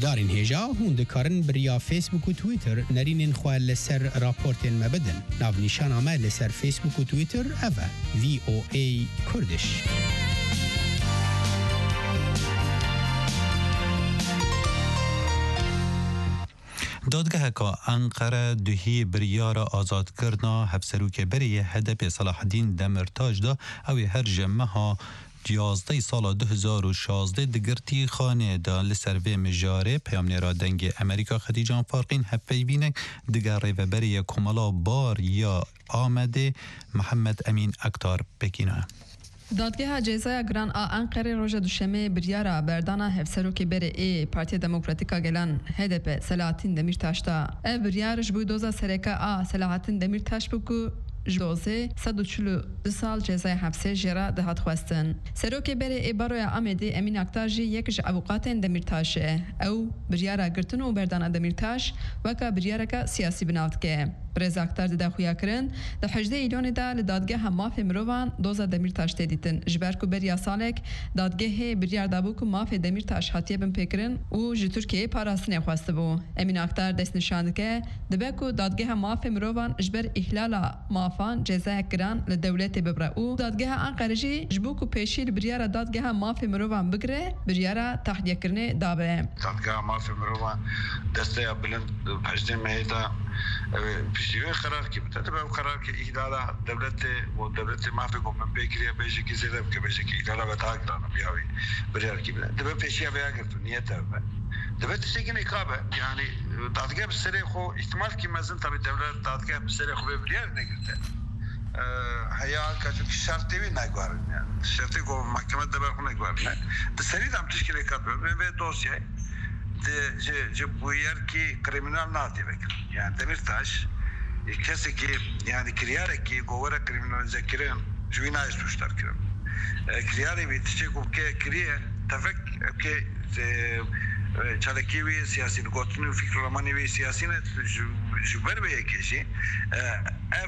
هدارین هیجا هون دکارن بریا فیسبوک و تویتر نرینین خواه لسر راپورتین مبدن ناو نیشان آمه لسر فیسبوک و تویتر اوه VOA کردش. دادگاه که انقره دهی بریار آزاد کردنا هفسروک بری هدف صلاح الدین دمرتاج دا او هر جمعه ها 11 سال 2016 دگرتی خانه دا لسروی مجاره پیامنی را دنگ امریکا خدیجان فارقین هفته بینک دگر ریوبری کمالا بار یا آمده محمد امین اکتار بکینه. دادگاه جزای گران انقره روز دوشنبه بریارا بردانا هفسروکی بره ای پارتی دموکراتیکا گلان هدف صلاح الدین دمیرتاش دا بریارش بود دوزا سرکا صلاح الدین دمیرتاش بکو جوزه 142 سال جزای حبسه جرا دهات خواستن. سروکی بره ای باروی آمده امین اکتار جی یکش ابوقاتن دمیرتاشه او بریارا گرتن و بردانا دمیرتاش وکا بریارا که سیاسی بناوت که برز اکتار ده خویا کرن ده حجده ایلون ده لدادگه هم مافی مروان دوزا دمیرتاش تدیتن جبر کو بریا سالک دادگه بریار دابو کو مافی دمیرتاش حتیه بن پیکرن و جی ترکیه پاراستنه خواسته بو امین اکتار دست نشاند که دبه کو دادگه هم مافی مروان جبر احلالا مافان جزای گران لدولت ببره او دادگه انقره جی جبو کو پیشی بریار دادگه هم مافی مروان بگره بریار تحدیه کرنه دابه دادگه مافی مروان دسته بلند حجده مهیدا پیشیوی قرار کی بوده تبع قرار کی اداره دولت مافی گفتم بکریه بیشی کی زیرم که بیشی کی اداره و تاک دارم بیاوی بریار کی بوده تبع پیشیه بیا گرفت نیت تبع تبع تشکین اقابه یعنی دادگاه بسری خو احتمال کی مزن تبع دولت دادگاه بسری خو بریار نگرفته هیا که شرطی نگوارن یعنی شرطی کو محکمه دبر خو نگوارن بسری دام تشکیل اقابه و دوسیه जे बुयर की क्रिमिनल ना दे बकर yani Demirtaş kesi ki yani kriyare ki govara kriminalize kiren juina suçlar kiren kriyare bir tişek o ke kriye tafek ke çalaki siyasi gotunu fikirlemani ve siyasine juber be keşi ev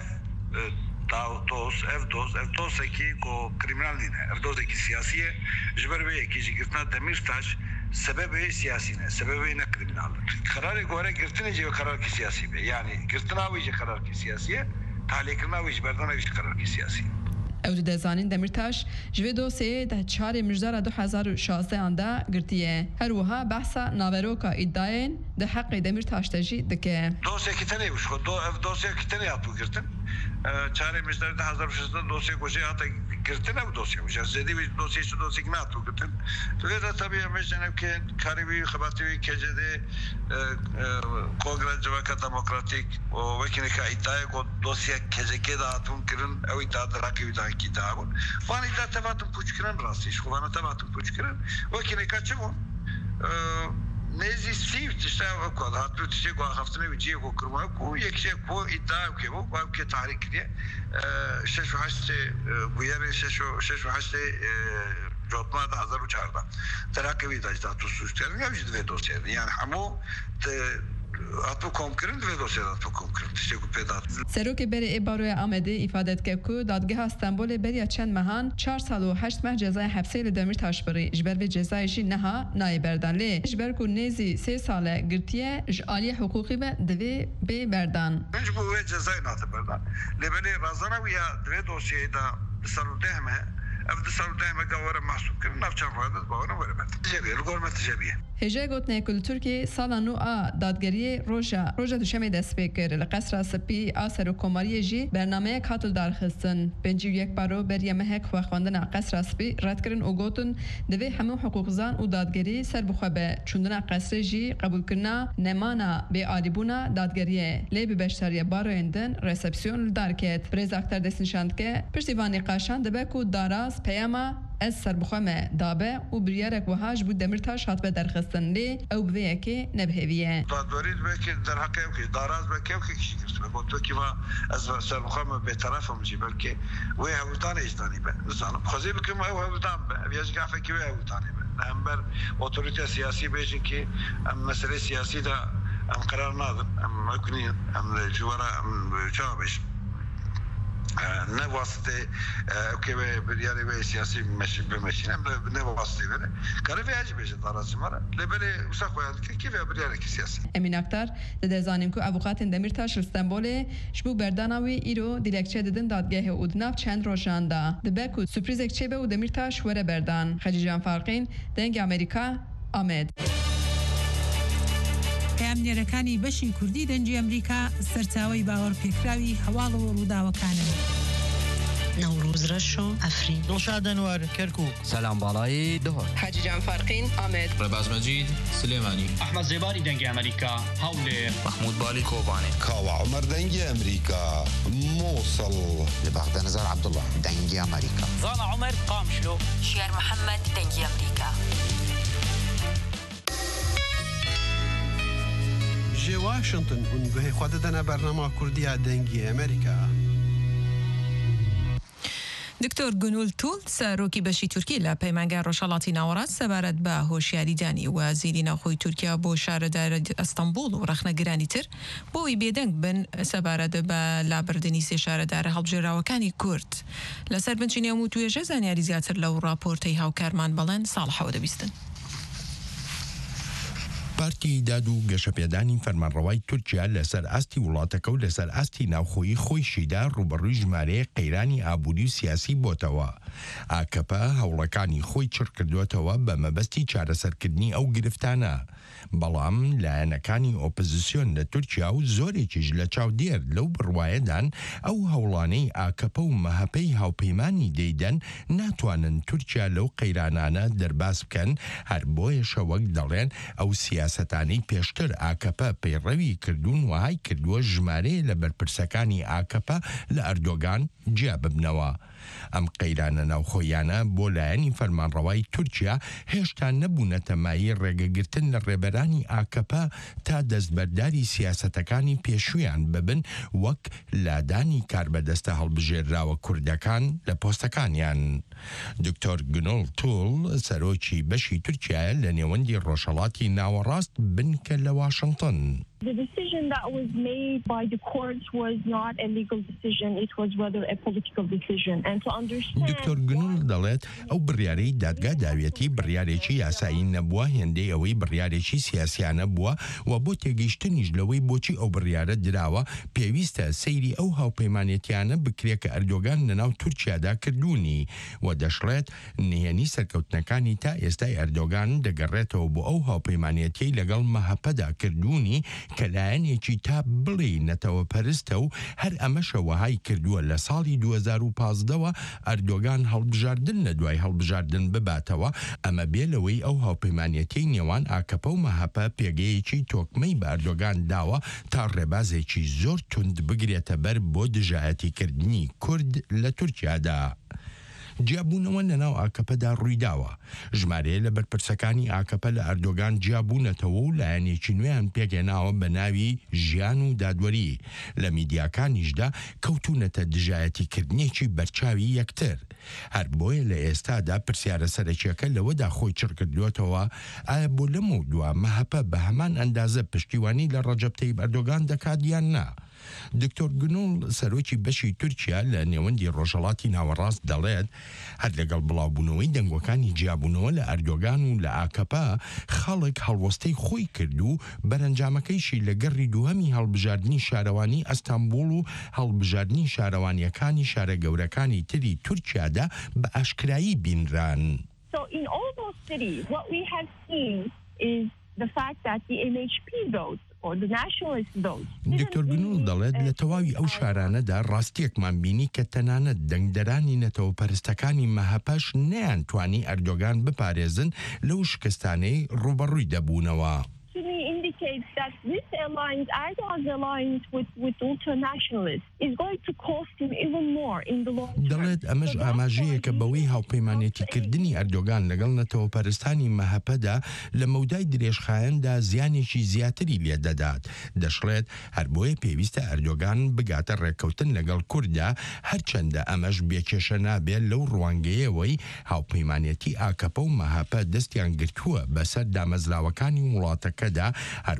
evdos ki ko kriminaline evdos ki siyasiye juber be keşi gitna Demirtaş sebebi siyasi ne? Sebebi ne kriminallık? Kararı göre girtince karar ki siyasi be. Yani girtinavici karar ki siyasiye, tahliyekirnavici berdanavici karar ki siyasi. او دزانین دمیرتاش جوی دوسیه ده 4 مجدار 2016 آنده گرتیه هر وها بحثا ناوروکا ادعاین ده حق دمیرتاش تجی دکه دوسیه کتنی وش خود دوسیه کتنی yaptı girtin 4 مجدار 2016 dosyayı koca hatta girtin bu dosya وش زدی bir dosyayı dosyayı ne yaptı girtin ve de tabii mesela ki karibi xabati kecede kongre cevaka demokratik o vekili ka iddiaya ko dosya kezeke dağıtım kirin o iddia rakibi da kitabın bana iddia tabatım puçkiren rastı şu bana tabatım puçkiren vekili kaçımın nezi sivt işte o kadar hatta tişe ko haftanı bir ciye ko kurma ko yekşe ko iddia ki bu ki tahrik diye şu haşte bu yere şu haşte جوتما 2014 تراکبی داشت تو سوسترین یا وجود دوسیه یعنی همو اتو کمکرند و دوسیه اتو کمکرند تشکر پیدا سروک بری ایباروی آمده ifade که کو دادگاه استانبول بریا چند مهان 4 سال و 8 ماه جزای حبسه لدمیرتاش بری جبر و جزایشی نها نای بردان لی جبر کو نزی 3 ساله گرتیه عالی حقوقی و دوی به بردان منج بو جزای نات بردان لبلی رازانا و یا دوی دوسیه دا سالوده همه افضل سالوده همه گواره محسوب کردن نفچان فایدت باورم وره بند تجابیه الگورمه تجابیه هجای گوتنه کل ترکی سالا نو دادگری روژا دوشمه دست بکر لقصر سپی آسر و کماری جی برنامه کاتل دارخستن بنجیو یک بارو بر یمهک و خواندن قصر سپی رد کرن و گوتن دوی همه حقوق زان و دادگری سر بخوابه چوندن قصر جی قبول کرنا نمانا به عالیبونا دادگریه لی به بشتری بارو اندن رسپسیون دارکت برز اکتر دست نشاند که پشتیوانی قاشان دبه کو داراز پیاما از سر بخوامه دابه و بریارک و هاش بود دمیرتاش هات به درخستن لی او بویه که نبهویه دادوارید به که در حقیقه که داراز به که کشی کرد به گفتو که ما از سر بخوامه به طرف همجی بلکه وی هودان اجدانی به نزانم خوزی بکم او هودان به بیاج گفه که وی هودانی به هم بر اتوریته سیاسی بیجن که مسئله سیاسی دا هم قرار نادن هم مکنین هم جوارا هم جوابش نواسطه که بریاری به سیاسی بمشینم نواسطه بره کاری ویج بشه دارازی مرا لبله وسا خواد که کی بریاری کی سیاسی امین اکتر دزانیم کو ابوقات دمیرتاش استانبول شبو برداناوی ایرو دیلکچه ددن دادگاه اودناف چند روزاندا دبکو سورپرایز چه به دمیرتاش وره بردان خجیجان فارقین دنگ امریکا آمد کامیرەکانی بەشی کوردی دەنجی ئەمریکا سەرچاوی باوەڕپێکراوی هەواڵ و ڕووداوەکانن. نوروز رشو افرین دڵشاد ئەنوەر کەرکووک سەلام باڵایی دهۆر حاجیجان فارقین آمد ڕێباز مەجید سلێمانی ئەحمەد زێباری دەنگی ئەمریکا هەولێر محمود بالی کۆبانێ کاوە عومەر دەنگی ئەمریکا مووسڵ لە بەغدە نەزار عەبدوڵڵا دەنگی ئەمریکا زانا عومەر قامشلۆ شێر محەممەد دەنگی ئەمریکا جێ واشنگتن هونگوهی خوا دەدەنە بەرنامە کوردیە دەنگی ئەمریکا. دکتۆر گونول توول سەرۆکی بەشی تورکی لە پەیمانگای ڕۆژهەڵاتی ناوەڕاست سەبارەت بە هۆشیاریدانی وەزیری ناوخۆی تورکیا بۆ شارەدار ئەستەمبول و ڕەخنەگرانی تر بۆی بێدەنگ بن سەبارەت بە لابردنی سێ شارەدارە هەڵبژێراوەکانی کورد لەسەر بنچینێ و توێژە زانیاری زیاتر لەو راپۆرتەی هاوکارمان بەڵێن ساڵحەوە دەبیستن. پارتی داد و گەشەپێدانی فەرمانڕەوای تورکیا لەسەر ئاستی وڵاتەکە و لەسەر ئاستی ناوخۆیی خۆیشیدا ڕوبەڕووی ژمارەیە قەیرانی ئابووری و سیاسی بۆتەوە. ئاکەپە هەوڵەکانی خۆی چڕ کردوێتەوە بە مەبەستی چارەسەرکردنی ئەو گرفتانە. بەڵام لایەنەکانی ئۆپۆزیسیۆن لە تورکیا و زۆرێکیش لە چاودێر لەو بڕوایەدان ئەو هەوڵانەی ئاکەپە و مەهەپەی هاوپەیمانی دەیدەن ناتوانن تورکیا لەو قەیرانانە دەرباس بکەن هەر بۆیەشە وەک دەڵێن ئەو سیاسەتانەی پێشتر ئاکەپە پەیڕەوی کردوون وهای کردووە ژمارەیە لە بەرپرسەکانی ئاکەپە لە ئەردۆگان جیا ببنەوە. ئەم قەیرانە ناوخۆیانە بۆ لایەنی فەرمانڕەوای تورکیا هێشتا نەبوونەتە مای ڕێگەگرتن لە ڕێبەرانی ئاکەپە تا دەستبەرداری سیاسەتەکانی پێشویان ببن وەک لادانی کاربەدەستە هەڵبژێراوە کوردەکان لە پۆستەکانیان. دکتۆر گونۆڵ توول سەرۆکی بەشی تورکیایە لە نێوەندی ڕۆژهەڵاتی ناوەڕاست بنکە لە واشنگتن. The decision that was made by the courts was not a legal decision, it was rather a political decision. And to understand... دکتۆر گونۆڵ دەڵێت ئەو بڕیارەی دادگا داوێتی بڕیارێکی یاسایی نەبووە هێندەی ئەوەی بڕیارێکی سیاسیانە بووە و بۆ تێگەیشتنیش لەوەی بۆچی ئەو بڕیارە دراوە پێویستە سەیری ئەو هاوپەیمانێتیانە بکرێت کە ئەردۆگان لەناو تورکیادا کردوونی و دەشڵێت نهێنی سەرکەوتنەکانی تا ئێستای ئەردۆگان دەگەڕێتەوە بۆ ئەو هاوپەیمانێتی لەگەڵ مەهەپەدا کردوونی کە لایەنێکی تا بڵێ نەتەوە پەرستە و هەر ئەمەشە وەهای کردووە لە ساڵی 2015ەوە ئەردۆگان هەڵبژاردن لە دوای هەڵبژاردن بباتەوە ئەمە بێ لەوەی ئەو هاوپەیمانێتی نێوان ئاکەپە و مەهەپە پێگەیەکی تۆکمەی بە ئەردۆگان داوە تا ڕێبازێکی زۆر توند بگرێتە بەر بۆ دژایەتیکردنی کورد لە تورکیادا. جیابوونەوە لەناو ئاکەپەدا ڕوویداوە. ژمارەیە لە بەرپرسەکانی ئاکەپە لە ئەردۆگان جیابوونەتەوە و لایەنێکی نوێیان پێگەناوە بە ناوی ژیان و دادوەری. لە میدیاکانیشدا کەوتونەتە دژایەتیکردنێکی بەرچاوی یەکتر. هەر بۆیە لە ئێستادا پرسیارە سەرەکیەکە لەوەدا خۆی چڕ کردوێتەوە ئایا بۆ لەم و دووە مەهەپە بە هەمان ئەندازە پشتیوانی لە ڕەجەب تەیب ئەردۆگان دەکات یان نا. دکتۆر گونۆڵ سەرۆکی بەشی تورکیا لە نێوەندی ڕۆژهەڵاتی ناوەڕاست دەڵێت هەر لەگەڵ بڵاوبوونەوەی دەنگەکانی جیابوونەوە لە ئەردۆگان و لە ئاکەپە خەڵک هەڵوەستەی خۆی کرد و بەرەنجامەکەیشی لە گەڕی دووهەمی هەڵبژاردننی شارەوانی ئەستانبول و هەڵبژاردننی شارەوانیەکانی شارە گەورەکانی تری تورکیادا بە ئاشکرایی بینران. So in all those cities, what we have seen is the fact that the MHP vote دکتۆر گونۆڵ دەڵێت لە تەواوی ئەو شارانەدا ڕاستیەکمان بینی کە تەنانەت دەنگدەرانی نەتەوە پەرستەکانی مەهەپەش نەیانتوانی ئەردۆگان بپارێزن لەو شکستانەی ڕوبەڕووی دەبوونەوە. indicates that this alliance, Erdogan's alliance with ultranationalists, is going to cost him even more in the long term. دەڵێت ئەمەش ئاماژەیە کە بەوەی هاوپەیمانێتیکردنی ئەردۆگان لەگەڵ نەتەوە پەرستانی مەهەپەدا لە مەودای درێژخایەندا زیانێکی زیاتری لێدەدات. دەشڵێت هەر بۆیە پێویستە ئەردۆگان بگاتە ڕێککەوتن لەگەڵ کووردا هەرچەندە ئەمەش بێکێشە نابێت لەو ڕوانگەیەوەی هاوپەیمانێتی ئاکەپە و مەهەپە دەستیان گرتووە بەسەر دامەزراوەکانی وڵاتەکەدا هەر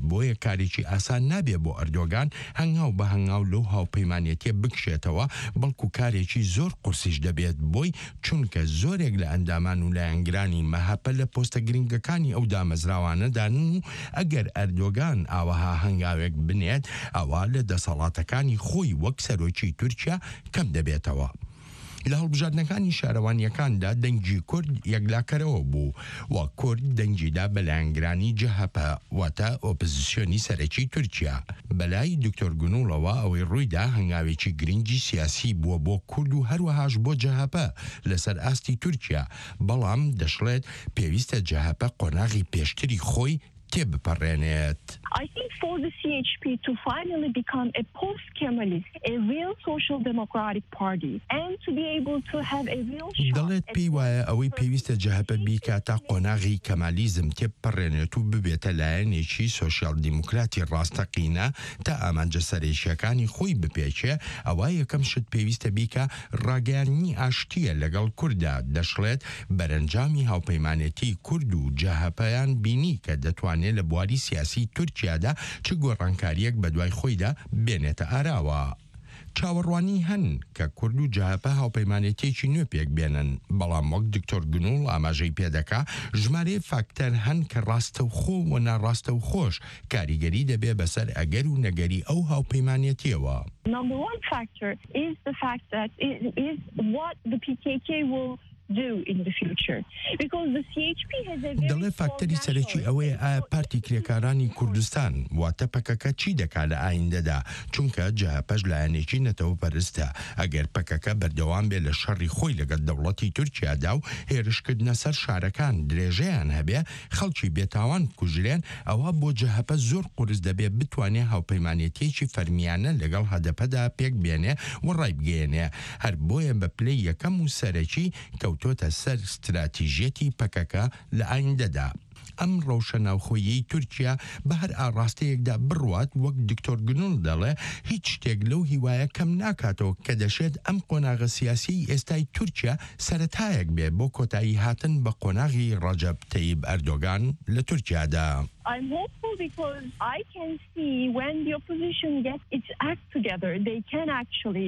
بۆیە کارێکی ئاسان نابێ بۆ ئەردۆگان هەنگاو بە هەنگاو لەو هاوپەیمانێتیە بکشێتەوە بەڵکو کارێکی زۆر قورسیش دەبێت بۆی چونکە زۆرێک لە ئەندامان و لایەنگرانی مەهاپە لە پۆستە گرنگەکانی ئەو دامەزراوانەدان و ئەگەر ئەردۆگان ئاوەها هەنگاوێک بنێت ئەوە لە دەسەڵاتەکانی خۆی وەک سەرۆکی تورکیا کەم دەبێتەوە. لە هەڵبژاردنەکانی شارەوانیەکاندا دەنگی کورد یەکلاکەرەوە بوو و کورد دەنگیدا بە لایەنگرانی جەهەپە واتە ئۆپۆزیسیۆنی سەرەکی تورکیا. بەلای دکتۆر گونوڵەوە ئەوەی ڕوویدا هەنگاوێکی گرنگی سیاسی بووە بۆ کورد و هەروەهاش بۆ جەهەپە لەسەر ئاستی تورکیا، بەڵام دەشڵێت پێویستە جەهەپە قۆناغی پێشتری خۆی تێبپەڕێنێت. I think for the CHP to finally become a post-Kemalist, a real social democratic party, and to be able to have a real دەڵێت پێی وایە ئەوەی پێویستە جەهەپە بیکە تا قۆناغی کەمالیزم تێبپەڕێنێت و ببێتە لایەنێکی سۆشیال دیموکراتی ڕاستەقینە تا ئامانجە سەرێشیەکانی خۆی بپێچێ. ئەوە یەکەم شت پێویستە بیکە ڕاگەیاندنی ئاشتیە لەگەڵ کووردا. دەشڵێت بەرەنجامی هاوپەیمانێتی کورد و جەهەپەیان بینی کە دەتوانێت لە بواری سیاسی تورکیادا چ گۆڕانکاریەک بە دوای خۆیدا بێنێتە ئاراوە. چاوەڕوانی هەن کە کورد و جەهەپە هاوپەیمانێتێکی نوێ پێک بێنن، بەڵام وەک دکتۆر گونوڵ ئاماژەی پێدەکا ژمارەیە فاکتەر هەن کە ڕاستە و خۆ و ناڕاستە و خۆش کاریگەری دەبێ بەسەر ئەگەر و نەگەری ئەو هاوپەیمانێتیەوە. Number one factor is the fact that it is what the PKK will do in the future, because the CHP has a very دەڵێ فاکتەری سەرەکی ئەوەیە ئایا پارتی کرێکارانی کوردستان واتە پەکەکە چی دەکات لە ئایندەدا، چونکە جەهەپەش لایەنێکی نەتەوە پەرستە. ئەگەر پەکەکە بەردەوام بێ لە شەڕی خۆی لەگەڵ دەوڵەتی تورکیادا و هێرشکردنە سەر شارەکان درێژەیان هەبێ خەڵکی بێتاوان کوژرێن، ئەوە بۆ جەهەپە زۆر قورس دەبێ بتوانێت هاوپەیمانێتیەکی فەرمیانە لەگەڵ هەدەپەدا پێک بێنێ و ڕای بگەێنێ. هەر بۆیە بە پلەی یەکەم و سەرەکی کەوتۆتە سەر استراتیژیەتی پەکەکە لە ئایندەدا. ئەم ڕەوشە ناوخۆیی تورکیا بە هەر ئاڕاستەیەکدا بڕوات وەک دکتۆر گونوڵ دەڵێ هیچ شتێک لەو هیوایە کەم ناکاتەوە کە دەشێت ئەم قۆناغە سیاسی ئێستای تورکیا سەرەتایەک بێ بۆ کۆتایی هاتن بە قۆناغی ڕەجەب تەیب ئەردۆگان لە تورکیادا. I'm hopeful because I can see when the opposition gets its act together, they can actually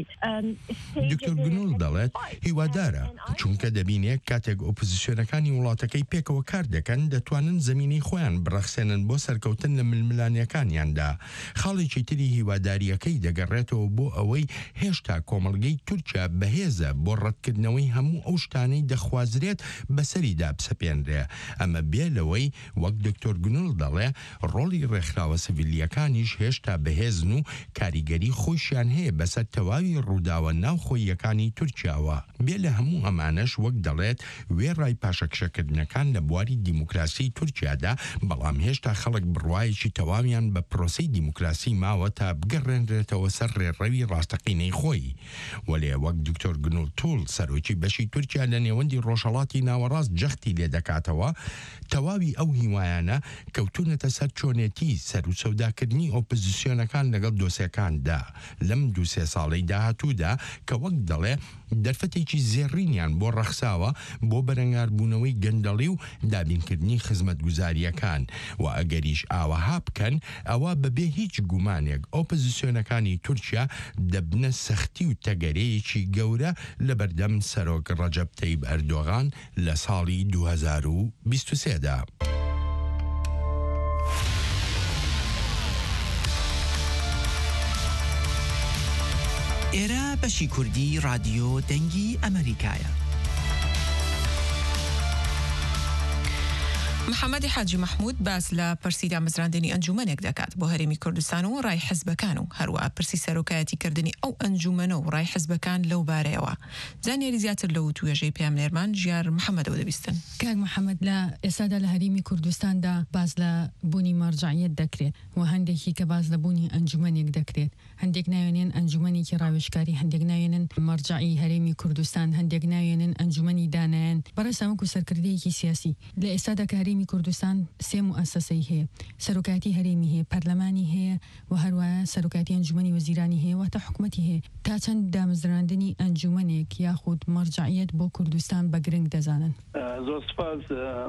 دکتۆر گونوڵ دەڵێت هیوادارە چونکە دەبینێت کاتێک ئۆپۆزیسیۆنەکانی وڵاتەکەی پێکەوە کار دەکەن دەتوانن زمینەی خۆیان بڕەخسێنن بۆ سەرکەوتن لە ململانیەکانیاندا. خاڵێکی تری هیواداریەکەی دەگەڕێتەوە بۆ ئەوەی هێشتا کۆمەڵگەی تورکیا بەهێزە بۆ ڕەتکردنەوەی هەموو ئەو شتانەی دەخوازرێت بەسەریدا بسەپێنرێ. ئەمە بێ لەوەی وەک دکتۆر گونوڵ دەڵێ ڕۆڵی ڕێکخراوە سیڤیلیەکانیش هێشتا بەهێزن و کاریگەری خۆشیان هەیە بەسەر تەواوی ڕووداوە ناوخۆییەکانی تورکیاوە. بێ لە هەموو ئەمانەش وەک دەڵێت وێڕای پاشەکشەکردنەکان لە بواری دیموکراسی تورکیادا، بەڵام هێشتا خەڵک بڕوایەکی تەواویان بە پرۆسەی دیموکراسی ماوە تا بگەڕێنرێتەوە سەر ڕێڕەوی ڕاستەقینەی خۆی. وەلێ وەک دکتۆر گونوڵ توڵ سەرۆکی بەشی تورکیا لە نێوەندی ڕۆژهەڵاتی ناوەڕاست جەختی لێ دەکاتەوە، تەواوی ئەو هیوایانە کەوتونەتە سەر چۆنێتی سەر و سەوداکردنی ئۆپۆزیسیۆنەکان لەگەڵ دۆسیەکاندا لەم 2-3 ساڵەی داهاتوودا کە وەک دەڵێ دەرفەتێکی زێڕینیان بۆ ڕەخساوە بۆ بەرەنگاربوونەوەی گەندەڵی و دابینکردنی خزمەتگوزاریەکان و ئەگەریش ئاوەها بکەن ئەوە بەبێ هیچ گومانێک ئۆپۆزیسیۆنەکانی تورکیا دەبنە سەختی و تەگەرەیەکی گەورە لە بەردەم سەرۆک ڕەجەب تەیب ئەردۆغان لە ساڵی 2023دا. ئێرە بەشی کوردی رادیۆ دەنگی ئەمریکایە. محەممەدی حاجی محمود باس لە پرسی دامەزراندنی ئەنجومەنێک دەکات بۆ هەرێمی کوردستان و ڕای حزبەکان و هەروە پرسی سەرۆکایەتیکردنی ئەو ئەنجومەنە و ڕای حزبەکان لەو بارەیەوە. زانیاری زیاتر لەو توێژەی پێمنێرمان ژیار محەممەدەوە دەبیستن. کاک محەممەد لە ئێستادا لە هەرێمی کوردستاندا باز لە بوونی مەرجعیەت دەکرێت و هەندێکی کە باز لە بوونی ئەنجومەنێک دەکرێت. هەندێک ناوێنن ئەنجومەنێکی ڕاوێژکاری، هەندێک ناوێنن مەرجعی هەرێمی کوردستان، هەندێک ناوێنن ئەنجومەنی دانایان. بەڕێستا وەکو سەرکردەیەکی سیاسی لە ئێستادا کە هەرێمی هەرێمی کوردستان سێ موسسەی هەیە سەرۆکاتی هەرێمی هەیە پەرلەمانی هەیە و هەروایە سەرۆکاتی ئەنجومەنی وەزیرانی هەیە واتە حکوومەتی هەیە تا چەند دامەزراندنی ئەنجومەنێک یاخود مەرجعیەت بۆ کوردستان بە گرنگ دەزانن. زۆر سپاس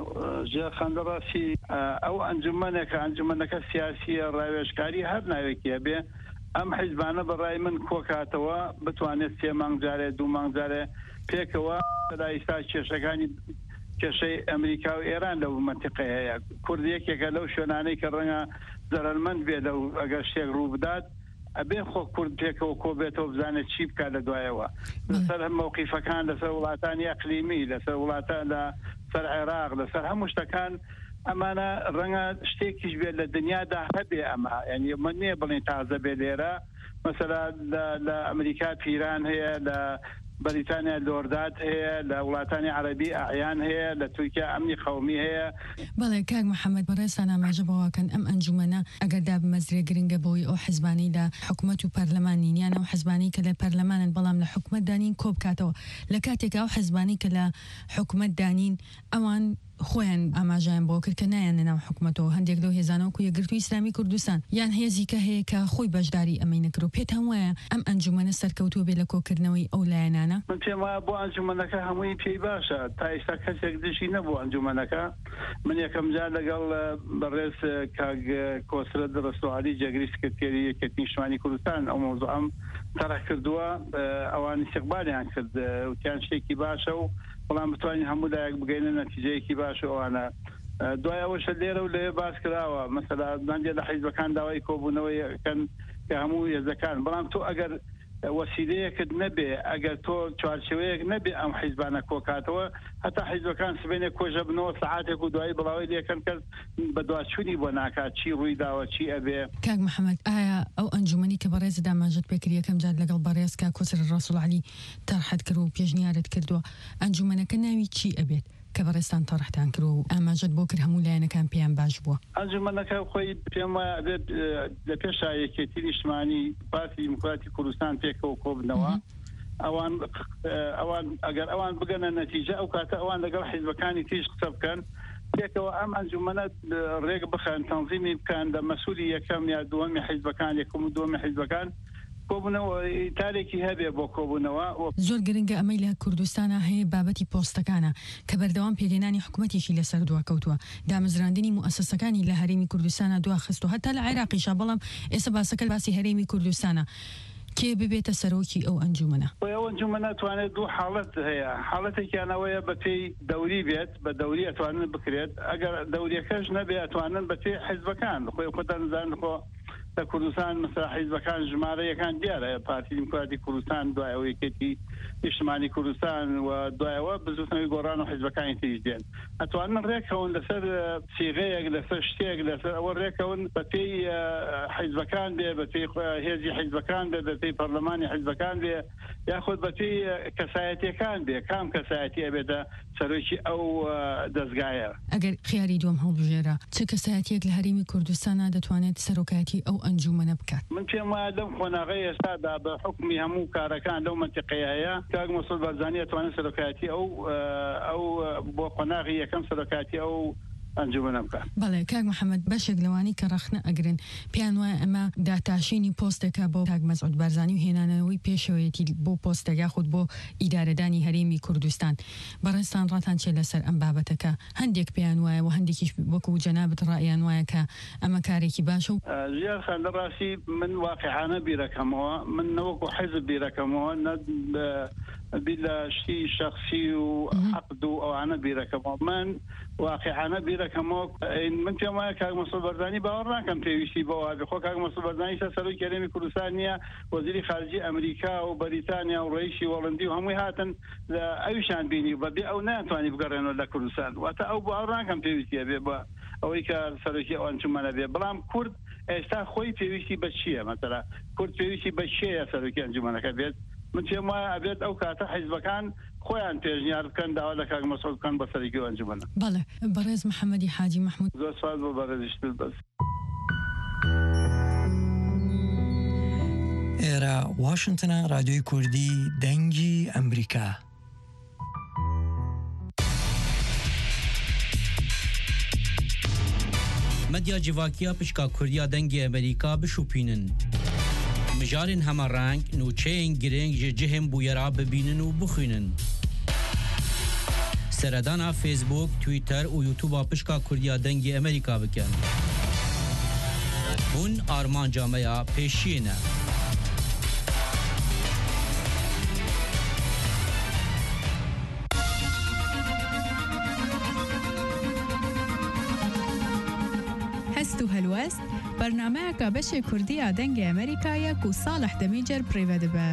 ژیا خاندەڕاستی ئەو ئەنجومەنەکە سیاسیە ڕاوێژکاری هەر ناوێکیە بێ ئەم حیزبانە بەڕای من کۆکاتەوە بتوانێت 3 مانگ جارێ 2 مانگ جارێ پێکەوە ئێستا کێشەکانی کێشەی ئەمریکا و ئێران لەو منتیقەی هەیە کوردیەکێکە لەو شوێنانەی کە ڕەنگە زەرمەند بێ لەو ئەگەر شتێک ڕوو بدات ئەبێ خۆ کورد پێکەوە کۆبێتەوە بزانێت چی بکات لە دوایەوە لەسەر هەم موقیفەکان لەسەر وڵاتانی ئەقلیمی لەسەر وڵاتان لەسەر عێراق لەسەر هەموو شتەکان ئەمانە ڕەنگە شتێکیش بێت لە دنیادا هەبێ ئەمە یعنی من نییە بڵێن تازە بێ لێرە مەسەلا لە ئەمریکا پیران هەیە لە بریتانیا لۆردات هەیە لە وڵاتانی عەربی ئەعیان هەیە لە تورکیا ئەمنی قەومی هەیە. بەڵێ کاک محەممەد بەڕێستان ئاماژە بەواکەن ئەم ئەنجومەنە ئەگەردا بمەزرێ گرنگە بۆی ئەو حزبانەی لە حکوومەت و پەرلەمانی یان ئەو حزبانەی کە لە پەرلەمانن بەڵام لە حکوومەت دانین کۆ بکاتەوە لە کاتێکا ئەو حزبانی کە لە حکوومەت دانین ئەوان خۆیان ئاماژیان بۆ کرد کە نایەنە ناو حکوومەتەوە هەندێک لەو هێزانەوە و یەکگرتووی ئیسلامی کوردستان یان هێزیکە هەیە کە خۆی بەشداری ئەمەی نەکرۆ پێتان وایە ئەم ئەنجومەنە سەرکەوتووە بێ لە کۆکردنەوەی ئەو لایەنانە. من پێم وایە بۆ ئەنجومەنەکە هەمووی پێی باشە تا ئێستا کەسێک دژی نەبوو ئەنجومەنەکە من یەکەم جار لەگەڵ بەڕێز کاک کۆسرە دڕستوعالی جێگری سکرتێری یەکێتی نیشتیمانی کوردستان ئەو مۆزوعەم تەڕە کردووە ئەوان استیقبالیان کرد وتیان شتێکی باشە و بەڵام بتوانین هەموو لایەک بگەینە نەتیجەیەکی باش ئەوانە دوای ئەوەشە لێرە و لێ باس کراوە مەسەلا ناندێ لە حیزبەکان داوای کۆبوونەوەیکەن کە هەموو هێزەکان بەڵام تۆ ئەگەر وەسیلەیەکت نەبێ ئەگەر تۆ چوارچێوەیەک نەبێ ئەم حیزبانە کۆکاتەوە هەتا حیزبەکان سبێنێک کۆژە بنەوە سەعاتێک و دوایی بڵاوی لێکەن کەس بە دواچوونی بۆ ناکات چی ڕووی داوە چی ئەبێ. کاک محەممەد ئایا ئەو ئەنجومەنی کە بەڕێز داماژت پێکرد یەکەم جار لەگەڵ بەڕێز کا کۆسر ڕەسوڵعەلی تەرحەت کرد و پێشنیارت کردووە ئەنجومەنەکە ناوی چی ئەبێت کە بەڕێستان تەڕحتان کرد و ئاماژت بۆ کرد هەموو لایەنەکان پێیان باش بووە. ئەنجومەنەکە خۆی پێم وایە بێت لە پێشا یەکێتی نیشتیمانی پارتی دیموکراتی کوردستان پێکەوە کۆبنەوە ئەوان ئەگەر ئەوان بگەنە نەتیجە ئەو کاتە ئەوان لەگەڵ حیزبەکانی تیژ قسە بکەن پێکەوە ئەم ئەنجومەنە ڕێک بخەن تەنظیمی بکەن لە مەسئولی یەکەم یا دووەمی حیزبەکان یەکەم و دووەمی حیزبەکان کۆبوونەوە تارێکی هەبێ بۆ کۆبوونەوە. زۆر گرنگە ئەمەی لە کوردستانە هەیە بابەتی پۆستەکانە کە بەردەوام پێگەێنانی حکوومەتێکی لەسەر دواکەوتووە دامەزراندنی موسسەکانی لە هەرێمی کوردستانە دواخستو هەتا لە عێراقیشا بەڵام ئێستا باسەکە باسی هەرێمی کوردستانە کێ ببێتە سەرۆکی ئەو ئەنجومەنە. ئەو ئەنجومەنە توانێت دوو حاڵەت هەیە حاڵەتێکیانەوەیە بە پێی دەوری بێت بە دەوری ئەتوانن بکرێت ئەگەر دەوریەکەش نەبێ ئەتوانن بە پێی حیزبەکان خۆی خۆتان نزان خۆ لە کوردستان مثلا حیزبەکان ژمارەیەکان دیارە پارتی دیموکراتی کوردستان دوای ئەو یەکێتی نیشتیمانی کوردستان و دوایەوە بزوتنەوەی گۆڕان و حیزبەکانی تریش دێن ئەتوانن ڕێکەون لەسەر سیغەیەک لەسەر شتێک لەسەر ئەوە ڕێکەون بە پێی حیزبەکان بێ بە پێی هێزی حیزبەکان بێ بە پێی پەرلەمانی حیزبەکان بێ یاخود بە پێی کەسایەتیەکان بێ کام کەسایەتی ئەبێتە سەرۆکی ئەو دەستگایە. ئەگەر خیاری دوم هەڵبژێرە چه کەسایەتیەک لە هەرێمی کوردستانە دەتوانێت سەرۆکایەتی ئەو ئەنجومەنە بکات؟ من پێم وایە لەم خۆناغی ئێستادا بە حکمی هەموو کارەکان لەو منتیقەیە کاک مەسعود بارزانی ئەتوانێت سەرۆکایەتی ئەو بۆ خۆناغی یەکەم سەرۆکایەتی ئەو ئەنجومەنە بکات. بەڵێ کاک محەممەد بەشێک لەوانی کە ڕەخنە ئەگرن پێیان وایە ئەمە داتاشینی پۆستێکە بۆ کاک مەسعود بارزانی و هێنانەوەی پێشەوەیەتی بۆ پۆستێک یاخود بۆ ئیدارەدانی هەرێمی کوردستان بەڕێستان ڕاتان چێ لەسەر ئەم بابەتەکە هەندێک پێیان وایە و هەندێکیش وەکو جەنابەت ڕائیان وایە کە ئەمە کارێکی باشە و ژیان خان لەڕاستی من واقعانە بیرەکەمەوە من نەوەکو حیزب بیرەکەمەوە بلا شتی شخصی و عقد و ئەوانە بیرەکەمەوە من واقعانە بیرەکەمەوە من پێم وایە کاک مەسعود بارزانی باوەڕ ناکەم پێویستی بەوە خۆ کاک مەسعود بارزانی سەرۆکی هەرێمی کوردستان نییە وەزیری خارجی ئەمریکا و بەریتانیا و ڕئیسی وەڵندی و هەمووی هاتن ئەویشان بینی بەبێ ئەو ناتوانانی بگەڕێنەوە لە کوردستان واتە ئەو باوەڕ ناکەم پێویستیە بێ بە ئەوەی کە سەرۆکی ئەو ئەنجومەنە بێ بەڵام کورد ئێستا خۆی پێویستی بە چییە مەسەلا کورد پێویستی بە چییە سەرۆکی ئەنجومەنەکە بێت من پێم وایە ئەبێت ئەو کاتە حیزبەکان خۆیان پێشنیار بکەن داوا لە کاک مەسعود بکەن بە سەرۆکی ئەو ئەنجومەنە. بەڵێ بەڕێز محەممەدی حاجی مەحموود زۆر سپاس بۆ بەڕێزیشتت بەس. ئێرە واشنگتنە رادیۆی کوردی دەنگی ئەمریکا. مدیا جواکیا پشکا کردیا دنگی امریکا بشوپینن مجارن همه رنگ نوچین گرنگ جهم بویرا ببینن و بخوینن سردانا فیسبوک تویتر و یوتیوب پشکا کردیا دنگی امریکا بکن هون آرمان جامعه پیشینه هستو هلوست برنامه کابش کردی دنگ امریکایی کو صالح دمیجر پریود به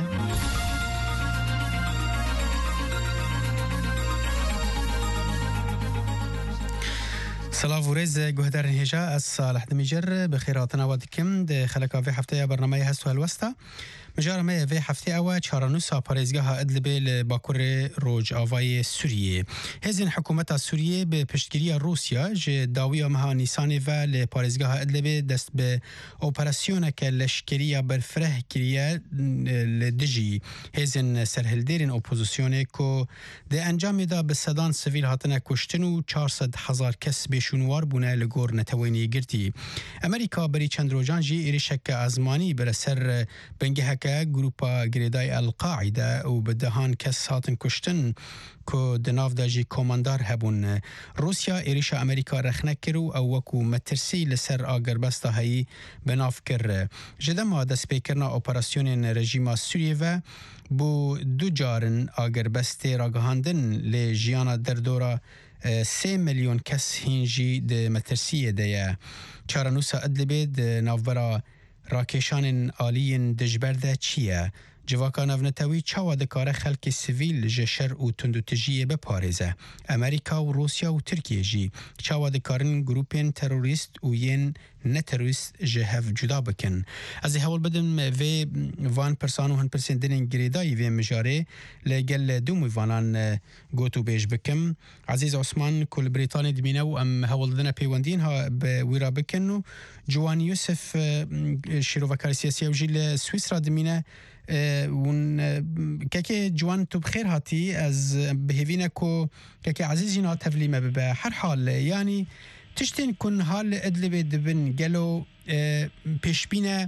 سلاف ورز گهدار هجا از صالح دمیجر بخیراتنا ودکم ده خلقا في هفته برنامه هستو هلوستا مجارمه في هفته او چارانوسا پارێزگاها ئەدلبێ لە باکوڕێ ڕۆژئاوای سووریە هێزن حکوومەتا سووریە بە پشتگیریە رووسیا ji dawiya meha Nîsanê ve li parêzgeha Idlibê dest bi operasyoneke leşkeriya berfireh kiriye li dijî hêzên serhildêrên opozisyonê ku di encamê da bi sedan sivîl hatine kuştin û 400,000 kes bêşûnwar bûne li gor netewêniyê girtî. Amerîka berî çend rojan jî êrişeke ezmanî bi ser bengeheke گروپا گریدای القاعده و به دهان کس هاتن کشتن که دناف داجی کماندار هبون روسیا ایریش امریکا رخنه کرو او وکو مترسی لسر آگر بستا هایی بناف کر جدما دست پیکرنا اپراسیون رژیما سوریه و بو دو جارن آگر بسته راگهاندن لی جیانا در دورا 3 میلیون کس هینجی ده مترسیه ده چارانوسا ادلبه ده نافبرا راکشان عالیین دجبرده چیه؟ جواکا نونتوی چاوا دکاره خلک سیویل جشر و تندوتجیه بپارزه. امریکا و روسیا و ترکیه جی چاوا دکارن گروپین تروریست و ین نتروریست جهف جدا بکن. از هول بدم وی وان پرسانو هن پرسین دنین گریدایی وی مجاره لگل دومی وانان گوتو بیش بکم. عزیز عثمان کل بریتانی دمینه و ام هول دنه پیوندین ها ویرا بکن و جوان یوسف شیروکاری سیاسی و جیل سویسرا دمینه ون كاكي جوان تو بخير هاتي از بهيفينكو كاكي عزيزينا تفليمه بحر حال يعني تشتين كن حال ادلبي دبن قالوا بيشبينا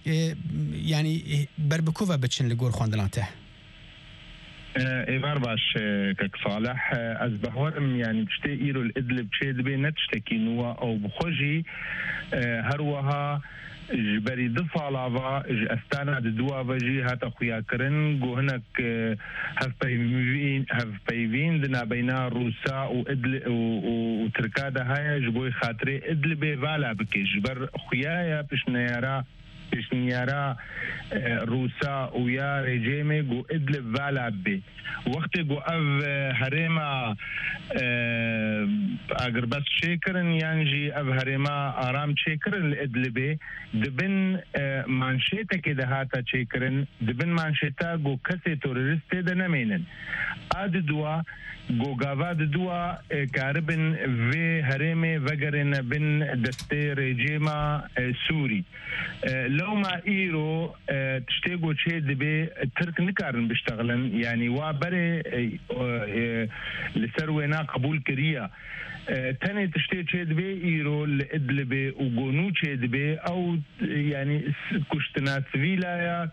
يعني بربكوفا بتشن لغور خواندلانته ايفار باش كك صالح از بهورم يعني بشتي ايرو الادلب تشي دبي نتشتكي نوا او بخوجي هروها جبري دفع لافا استانا دوا وجي هات اخويا كرن جو هناك هف بيفين دنا بين روسا وادل وتركادا هاي جبوي خاطري ادلبي فالا بكي جبر اخويا بشنيارا روسا ويا رجيمي جو ادلب فالا بي وقت جو اف هريما اگر بس شكرن يانجي اف هريما ارام شكرن لادلبي دبن مانشيتا كده هاتا شكرن دبن مانشيتا جو كسي توريست ده نمينن اد دوا جو غاوا دوا كاربن في هريمي وغرن بن دستي رجيما سوري لو ما ايرو تشتيغو تشي دبي ترك نكارن بيشتغلن يعني وابري لسروينا قبول كريا تاني تشتي تشيدبي ايرو لادلبي وغونو تشيدبي او يعني كشتنا سفيلايا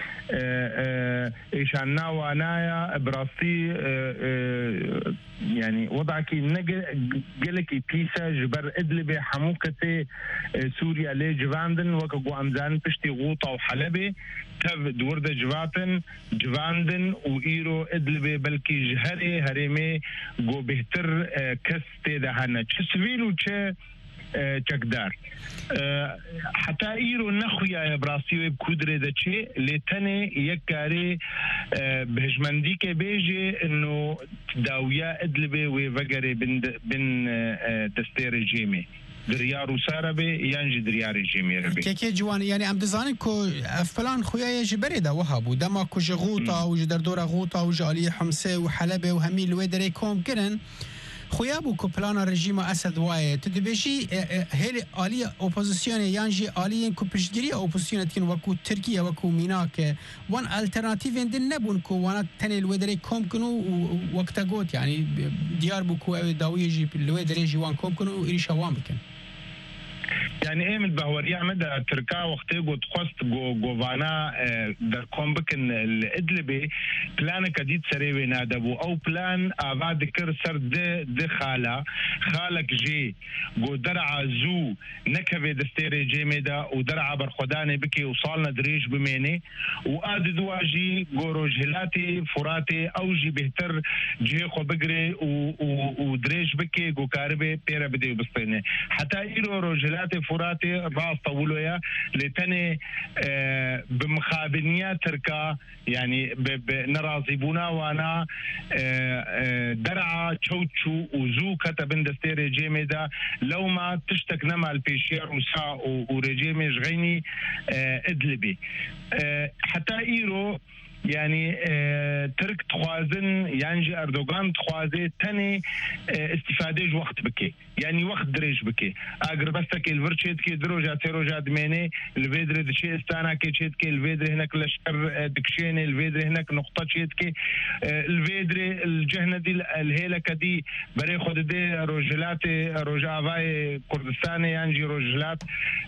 ايشانا وانايا براسي يعني وضعك نقلك بيسا جبر ادلبي حموكتي سوريا لي جواندن وكو امزان بشتي غوطة وحلبي تف دورده جواندن وإيرو ادلبي بلكي جهري هريمي جو بهتر كستي دهانا چه سويل و چه چکدار حتی ایرو نخویا براسیوی بکودره ده چه لیتنه یک کاری بهجمندی که بیجه انو داویا ادلبه و وگره بن دسته رژیمه دریا روسا ربه یانجی دریا رژیمی ربه که جوان یعنی ام دزانن که افلان خویای جبری ده وهابو دما که جغوطا و جدردور غوطا و جالی حمسه و حلبه و همین لوی دره کم کرن خویابو که پلان رژیم اسد وایه تدبیشی هل عالی اپوزیسیون یانجی عالی که پشتگیری اپوزیسیون تکن وکو ترکیه وکو مینا که وان الترناتیو اندن نبون که وانا تنی الودری کم کنو وقت گوت یعنی دیار بو که داویه جی الودری جوان کم کنو ایریش وان بکن يعني ايه من بهوريا مدى تركا وقتي قد خست جوفانا در كومبكن الادلبي بلان كديد سريوي نادبو او بلان اباد كر سر د خالك جي جو درع زو نكبي دستيري جيميدا ودرع برخداني بكي وصالنا دريش بميني واد دواجي جو رجلاتي فراتي او جي بهتر جي خو بقري ودريش بكي جو كاربي بيرا بدي بسطيني حتى ايرو رجلاتي فراتي راس طولويا لتني بمخابنيات تركا يعني نرازيبونا وانا درعا تشوتشو وزو كتبن دستيري جيميدا لو ما تشتك نما البيشير وسا ورجيمي جغيني ادلبي حتى ايرو يعني ترك تخوازن يعني اردوغان تخوازي تاني استفادة وقت بكي يعني وقت دريج بكي اگر بستك الفرشيت كي دروجا تيروجا دميني الفيدر دشي استانا كي تشيت كي الفيدر هناك لشكر دكشيني الفيدر هناك نقطة تشيت كي الفيدر الجهنة دي الهيلة دي بري خود دي روجافاي كردستاني يعني روجلات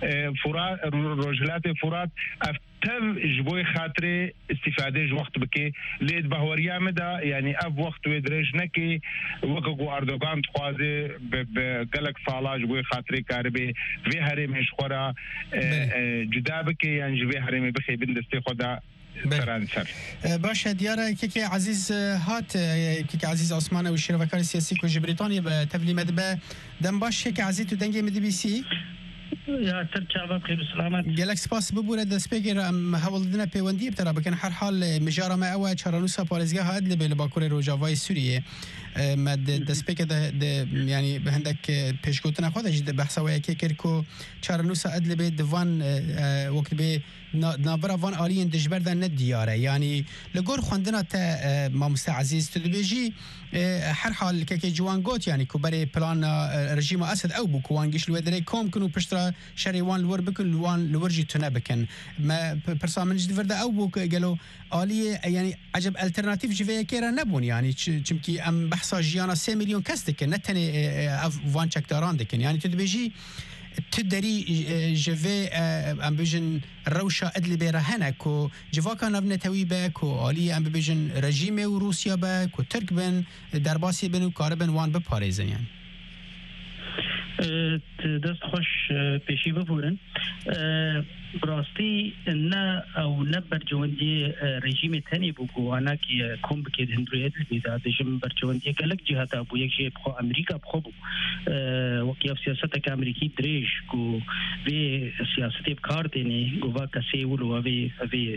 فرات تم جبوي خاطري استفادة وقت بكي ليد بهوريا مدى يعني اب وقت ويدرج نكي وكو اردوغان تخوازي بقلق صالا جبوي خاطري كاربي في هرمي شخورا جدا بكي يعني جبوي هرمي بخي بندستي خدا فرنسا باشه دیاره که عزیز هات که عزیز عثمان و شرفکار سیاسی که بريطانيا بتبلی مدبه دم باشه که عزیز تو دنگی مدی بی سی يا ترجع بخير بسلامات جالك سباس ببورة دسبيجر ام هولدنا بيوندي بترى بكن هر حال مجارة ما أول شارانوسا بارزجها أدلب لباكور روجافاي سورية مد دسبيجر ده يعني بهندك بيشكوتنا خدا جد بحث ويا كيركو شارانوسا أدلب دفان وقت به نابرا فان آلين دجبر ده ندياره يعني لجور خندنا تا ما مستعزيز تدبيجي هر حال كي جوان قوت يعني كبري بلان رجيم أسد أو بكوان جيش الودري كوم كانوا بشترا شريوان الور بكن لوان لورجي تنا بكن ما برسا من جد فردا أو بك قالوا آلية يعني عجب ألترناتيف جفيا كيرا نبون يعني چمكي أم بحثا جيانا 3 مليون كاس دكن نتني فان شكتاران دكن يعني تدبيجي تدري جفي ام بيجن روشا ادلي بيرهنا كو جفا كان ابن توي باك وعلي ام بيجن رجيم وروسيا باك وترك بن درباسي بن وكاربن وان بباريزن يعني دست خوش پیشی ببورن براستی نه او نبر جوندی رژیم تنی بگو آنها که کم بکید هندرویت بیدا دشم بر جوندی کلک جهات ابو یک جه بخو امریکا بخو وقتی سیاست که امریکی دریش کو وی سیاست بکار دینی گوا کسی ولو وی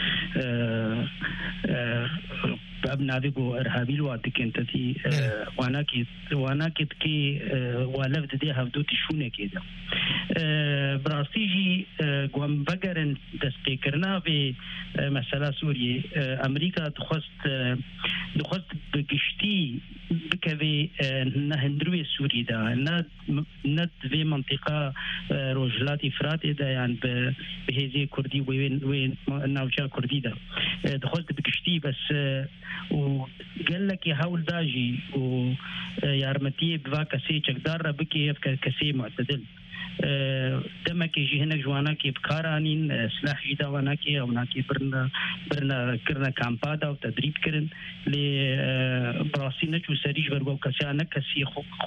بابنادي جو ارهابي الوقت كنت تي وانا كنت كي والفد دي هفدو تشونه كده براستيجي قوم بقرن دستيكرنا في مسألة سوريا امريكا دخست بقشتي بكذي نهندروي سوري دا ند في منطقة روجلات افراتي دا يعني بهذه كردي وين ناوشا كردي دا دخلت بقشتي بس وقال لك يحاول داجي ويارمتيه بفا كسي چقدار بكي كسي معتدل دمك يجي هنا جوانا كي بكارانين سلاح جدا وانا كي او ناكي برنا كرنا كامبادا وتدريب كرن ل براسينا جو سريج برغو كسانا كسي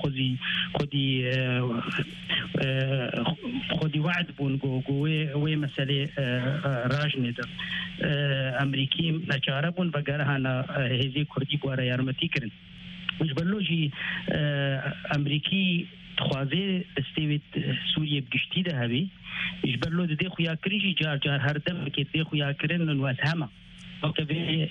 خدي وعد بون جو وي مساله راجنه ده امريكي نچاربون بغرهانا هذه كردي بوار يارمتي كرن مش بلوجي امريكي خوازه استويت سوريا بقشتي ده هبي يجبرلو دي خويا كريجي جار هر دم كي دي خويا كرن واسهمه وكبي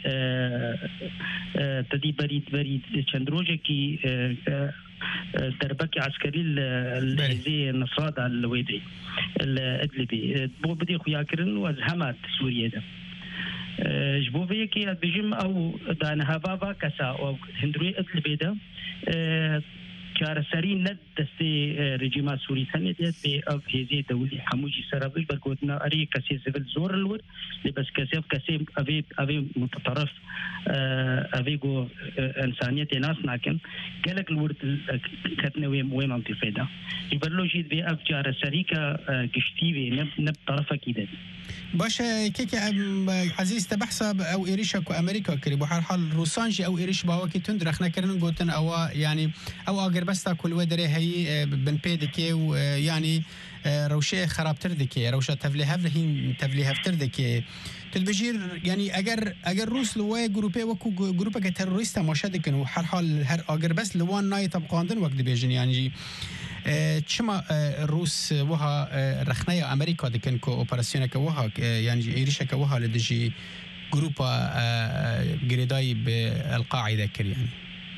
تدي بريد چندروجه كي دربكي عسكري زي النصرات على الويدي الادلبي بو بدي خويا كرن وازهمت سوريا ده جبو فيكي بجم او دان هبابا كسا او هندروي ادلبي ده چارەسەری نەت دەستێ رژیما سووری تەنێت بێ ئەو هێزێ دەولی هەمووی سەرابش بەرگوتنا ئەری کەسێ زڤل زۆر الور لێ بەس کەسێ ئەوێ متطرف ئەوێ گۆ ئەنسانیەتێ ناس ناکەن گەلک الور کەتنەوێ وێ منتیقێدا بەرلۆژیت بێ ئەو چارەسەری کە گشتی بێ نەب طرفەکی دێت باشا كيك عزيز تبحث او ايريشا كو امريكا كري بحال حال روسانجي او ايريش باوكي تندرخنا كرن قلتن او يعني او اگر بس كل ودري هي بن بيدكي ويعني روشه خرابتر دكي روشه تفليهفتر دكي تدبجير يعني اگر روس لو جروبي وكو جروبا كتيروريستا ماشدكن وحال حال هر اگر بس لوان ناي طبقاندن وقت بيجن يعني چما روس وها رخنه امریکا دکن کو اپراسیون که وها يعني ایریش که وها لدجی گروپا گریدای به القاعده کر يعني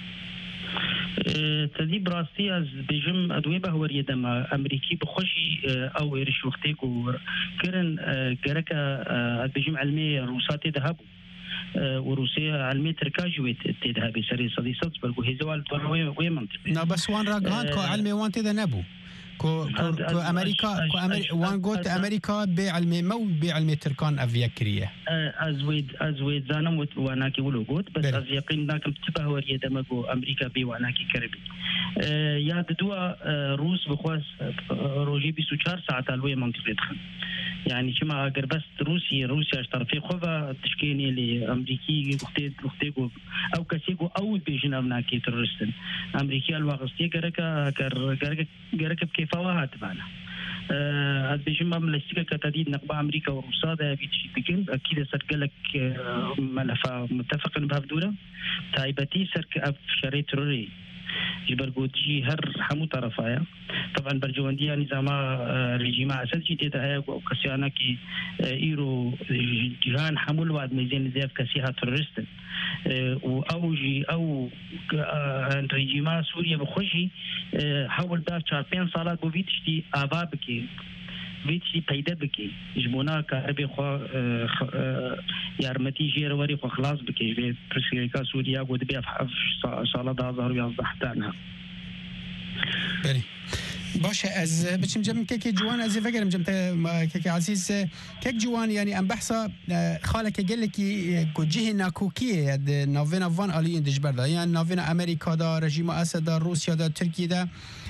تدي براستي از بجم ادوي بهوريه دم امريكي بخشي او ايرش وقتيكو كرن جركا بجم علمي روساتي ذهبوا وروسيا علمية تركاجويت تذهب سري صدي صدق وهزوال وين منطقة. نا بس وان راجعان كو علمي وان تذا نبو كو أمريكا وان قلت أمريكا بعلمي مو بعلمي تركان أفيكرية. أزويد زانم وانا كي ولو قلت بس از يقين ناكم تبه وريه دمجو أمريكا بي وانا كي كربي. يا دوا روس بخواس روجي 24 ساعة الوية منطقة دخل. يعني كما اگر بس روسيا طرفي خوفا تشكيني لامريكي وقتي او كسيكو او بيجن امناكي ترستن امريكا الواقستي جرك بكيف واحد معنا هاد بيجن مملكه كتديد نقبه امريكا وروسيا ده بيجن اكيد سرقلك ملفه متفق بهدوله تايبتي سرك اف شريط تروري جبرجوتي هر حمو طرفايا طبعا برجوانديا نظاما رجيما اسد جي تايا وكسيانا كي ايرو جيران حمول واد ميزان زيف كسيها تورست او رجيما سوريا بخشي حاول دار 4-5 سالات بو فيتشتي ابابكي ویچی پیدا بکی جبونا کاربی خو یارمتی جیر وری خو خلاص بکی به پرسیکا سوریا گود بیا سال 2011 تاعنا بله باشه از بچم جم كيك جوان از فكر جم كيك عزيز كيك جوان يعني ام بحثا خالك قال لك كوجه ناكوكيه نوفينا فان علي دجبر ده يعني نوفينا امريكا دا رژیم اسد دا روسيا دا تركيا دا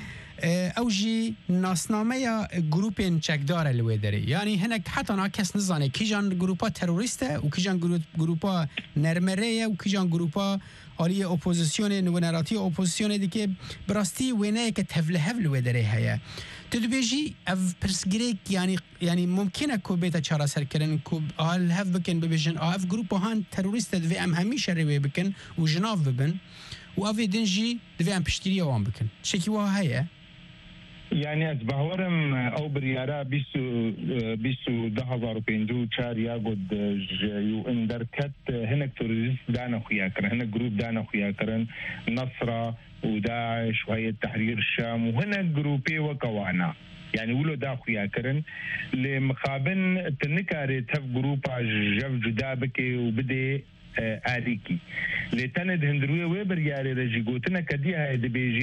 اوجي ناسنامه جروبين چکدار الویدری یعنی هناك حتی ناکس نزانه کیجان گروپا تروریسته و کیجان گروپا نرمره و کیجان گروپا آلی اپوزیسیون نونراتی اپوزیسیون دیگه براستی وینه که تفله الویدری هیا تدبیجی اف پرسگریک یعنی ممکنه کو بیت چاره سر کردن کو آل هف بکن ببیجن اف گروپا هان تروریسته دوی ام همیشه روی بکن و جناف ببن و اوی دنجی دوی ام پشتیری وان بکن شکی واه هیا يعني أتبهورم أو بريارة بيسو 2004 ياقود يو اندركت هناك توريست دانا خياكرن هناك جروب دانا خياكرن نصرة وداعش وهي التحرير الشام وهناك جروبي وكوانا يعني ولو دا خياكرن لمقابن تنكاري تف جروبا جف جدابكي وبدي آريكي لتند هندروية وبرياري رجي قوتنا كدي هاي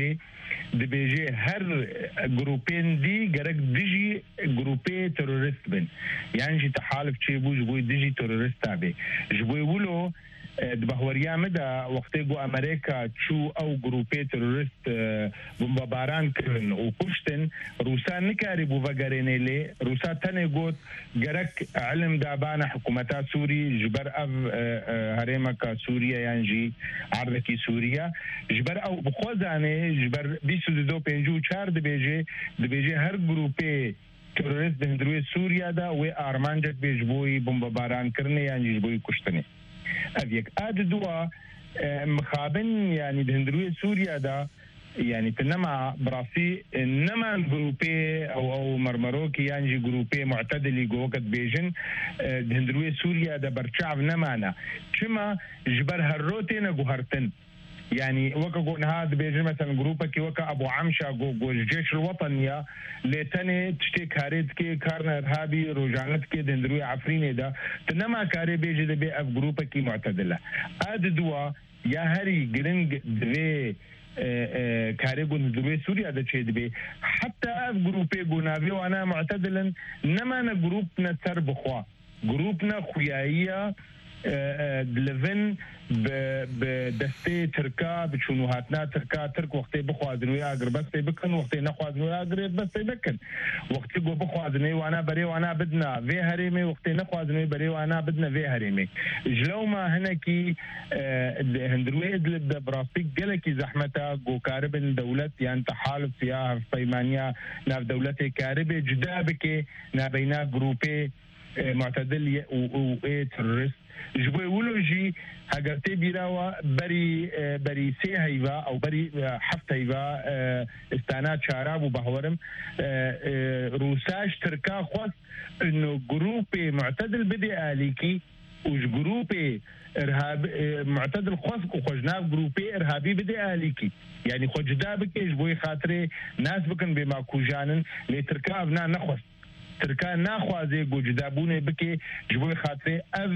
دبيجي هر جروبين دي جرك ديجي جروبي تيرورست بن يعني جي تحالف تشيبو جبوي ديجي تيرورست تابي جبوي ولو دبهوريا مدى وقتي جو امريكا تشو او جروبي تيرورست بمباران كرن وكشتن روسا نكاري بوفاغاريني لي روسا تاني قوت جرك علم دابانا حكومتا سوري جبر اف هريمكا سوريا يعني عركي سوريا جبر او بخوزاني جبر بيسو دو بينجو چار دبيجي هر جروبي تيرورست هندروي سوريا دا و ارمانجك بيجبوي بمباران كرني يعني جبوي كشتني أبيك دوا مخابن يعني بهندروية سوريا دا يعني تنمى براسي انما الجروبي او مرمروكي يعني جروبي معتدلي جوكت بيجن بهندروية سوريا دا برشعب نمانا شما جبر هالروتين جوهرتن يعني وكا قون هذا بيجي مثلا جروبك وكا ابو عمشا جو الجيش الوطني لتاني تشتي كاريتكي كارنا ارهابي روجانتكي دندروي عفريني دا تنما كاري بيجي دا بي اف جروبك معتدله اد دوا يا هري جرينج دوي كاريجون دروي سوريا ده شيء دبي حتى اف جروبي جونافي وانا معتدلا نما جروبنا تربخوا جروبنا خويايه دلفن بدستي تركا بشنو هاتنا ترك وقتي بخوازن ويا اقر بس بكن وقتي نخوازن ويا اقر بس بكن وقتي جو بخوازن وانا بري وانا بدنا في هريمي وقتي نخوازن بري وانا بدنا في هريمي جلو ما هناكي هندروي ادلب براسك قالكي زحمتها جو كاربن دولت يعني تحالف سياح بيمانيا ناف دولتي كاربي جدابك نابينا جروبي معتدل و ترست جبوي ولوجي هاجرتي بيراوا بري سي هيفا او بري حفت هيفا استانات شاراب وبهورم روساش تركا خواست انه جروبي معتدل بدي اليكي وج جروبي ارهاب معتدل خواست وخجناف جروبي ارهابي بدي اليكي يعني خجدابك جبوي خاطري ناس بكن بما كوجانن لتركا ابنا نخواست تركا ناخوازي جو جدابونه بكي جبوي خاطري اف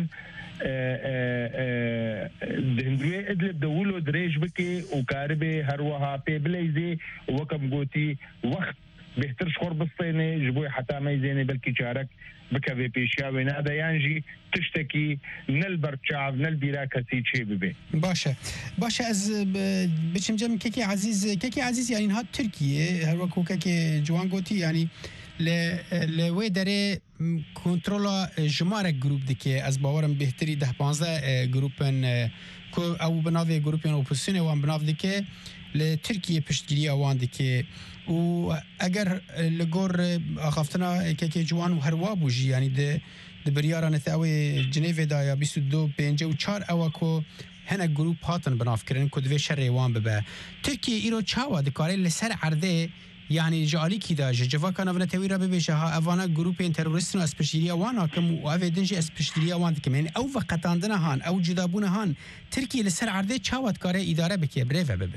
هندوی ادلب دولو دريج بكي وكاربي هروها بي بليزي وكم قوتي وقت بهترش خرب الصيني جبوي حتى ما يزيني بلكي شارك بكا في بيشاوي هذا ينجي تشتكي من البرشاف من البيراكسي شي ببي باشا از بچم جم كيكي عزيز يعني هاد تركيا هروكو كيكي جوان قوتي يعني لوی داره کنترل جماره گروپ دیگه از باورم بهتری 10-15 گروپن او بناوی گروپن اپوزیسیون وان بناو دیگه ل ترکیه پشتگیری اوان دیگه و اگر لگور آخافتنا که جوان و هروا بوجی یعنی د بریاران ثاوی جنیو دایا 22-54 او کو هنه گروپ هاتن بناف کرن کدوی شر وان ببه ترکیه ایرو چاوا دکاره لسر عرضه يعني جالي كده جوا كان فينا تويرا ببيشها افانا جروبين تيرورستن اسبشيليا وانا كم وافيدنجي اسبشيليا وان كمان او وقتاندنا هان او جدابونا هان تركيا لسر عرضه تشاوت كاره اداره بكي بريفا ببه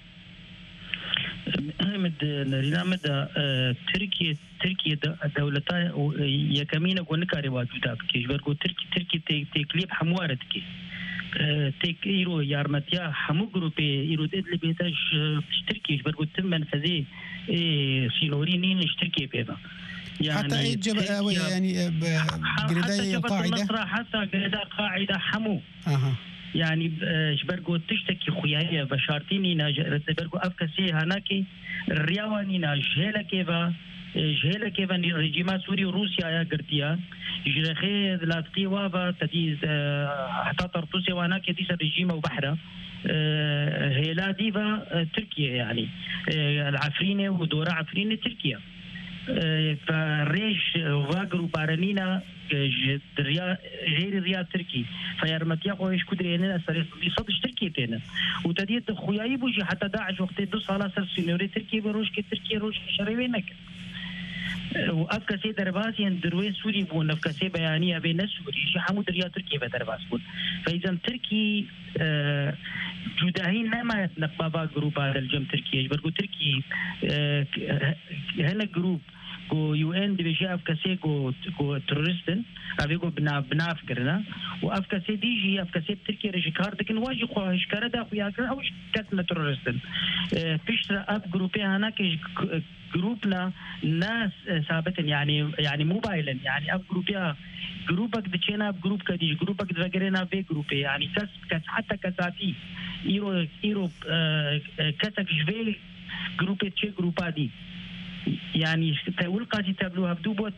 احمد نرينا مد تركيا دولتا يكمينا كونكاري واجودا بكي جبركو تركيا تكليب حموارتكي تيك ايرو يارمتيا حمو جروبي ايرو دل بيتاش تركي جبركو تم منفذي سينورينين اشتركي بيها يعني حتى اي يعني جريداي القاعده حتى جريداي القاعده حمو يعني جبركو تشتكي خويايه بشارتيني جبركو افكسي هناكي الرياواني ناجهله كيفا جهله كيفا ريجيما سوري وروسيا يا قرتيا جرخي ذلاتقي وابا تديز حتى طرطوسي وانا كديس الريجيما وبحرة هيلا ديفا تركيا يعني العفرينة ودورة عفرينة تركيا فريش واقر وبارنينا غير رياض تركي فيارمتيا قويش كدرينا صدش تركيا تينا وتديت خوياي بوجي حتى داعش وقت دو صالة سر سينوري تركيا بروش كتركيا روش شريوينك وافكاسي درباسي دروي سوري بون افكاسي بيانيه بين سوري شي حمود رياض تركيا بدرباس بون فاذا تركي جداهين ما يتنقبا جروب هذا الجم تركيا يبرقوا تركي هنا جروب go UN دبيجي افكاسي go ترورستن افيغو بنافكرنا وافكاسي ديجي افكاسي تركيا رجي كاردكن واجي خو شكاره دا خويا او كتله ترورستن فيشرا اب جروبي هناك جروبنا ناس ثابت يعني موبايلا يعني اب جروبيا جروبك دچينا جروب كدي جروبك دغرينا في جروبي يعني كس حتى كساتي ايرو كسك جوي جروبي تشي جروبا دي يعني تولقاتي تابلوها بدوبوت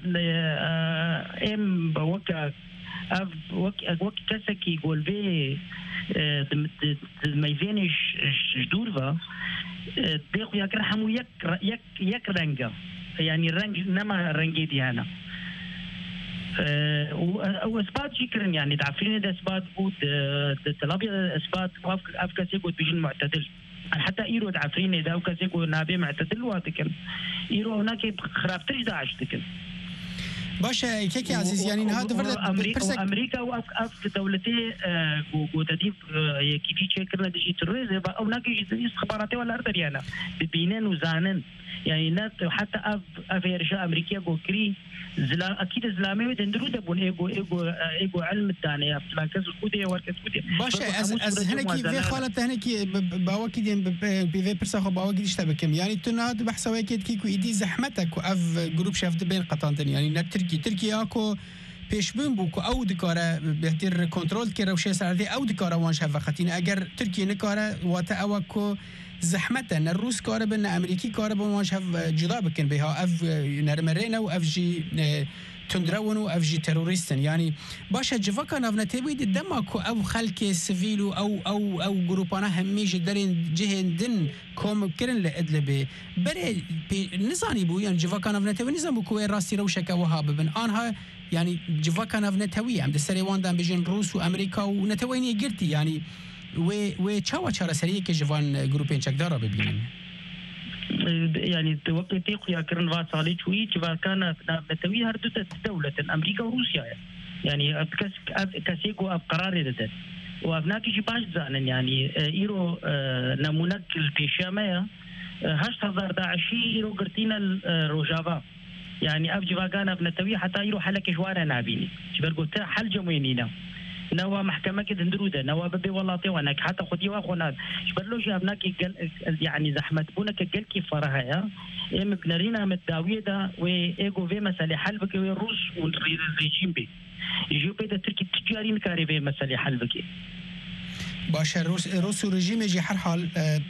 ام بوكا وك كسكي يقول في ما يفينش جدورفا بيخو يكرحمو يك رنجا يعني الرنج نما رنجي دي هنا واسبات شكرا يعني تعرفين ده اسبات بود تلابي اسبات افكاسي بود بيجن معتدل حتى ايرو تعرفين ده افكاسي بود نابي معتدل واتكن ايرو هناك خراب ترجع عشتكن باشا كيكي عزيز يعني هذا فرد امريكا وقف دولتي وتديب كيفي تشكرنا دي ترويز او ناقي استخباراتي ولا ارتريانا ببينن وزانن يعني ناس حتى افيرشا امريكيه كوكري اكيد زلامي تندرو دبون ايجو علم الثانيه فلاكس كودي وركس كودي باشا از هنكي في خالته هنكي باوكيدين بي برسا خو باوكيد اشتبكم يعني تناد بحث وكيد كيكو ايدي زحمتك واف جروب شافت بين قطانتن يعني تركيا اكو پیشبون بو کو او دکاره بهتر کنترل کرده و شی سرده او دکاره وانش وقتی اگر ترکیه نکاره وات او کو زحمته نه روس کاره بن امریکی کاره بن وانش جدا بکن بها اف نرمرین او اف جی تندرون و اف جی تروریستن يعني باشه جفاكا نافنتي ويد دماكو او خلك سيفيل او جروبانا هميج درين جهن دن كوم كرن لادلبي بري نزاني بو يعني جفاكا نافنتي ونظام كو راسي روشك وهاب بن انها يعني جفاكا نافنتي عند سريوان دام بيجن روس وامريكا ونتويني قلتي يعني و تشاوا تشارا سريه كجفان جروبين تشكدارا ببينن يعني توقيتي يا كرن فاصالي شوي كان نتوي هردت دولة أمريكا وروسيا يعني كسيكو قرار ده وابناكي جباش زانن يعني إيرو نمونك البيشامية 8000 إيرو قرتينا الروجافا يعني أبجي كان نتوي حتى إيرو حلك جوارا نابيني شبرقو حل جموينينا نوا محكمة كده ندروده نوا ببي والله طيوانك حتى خدي واخونا شبرلو جابناك يعني زحمة بونك قال كيف فرها يا ام بنرينا متداويه ده وايجو في مسألة حل بك الروس والريجيم بي يجيو بيدا تركي تجاري نكاري في مسألة حل بك باشه روس رژیم جی هر حال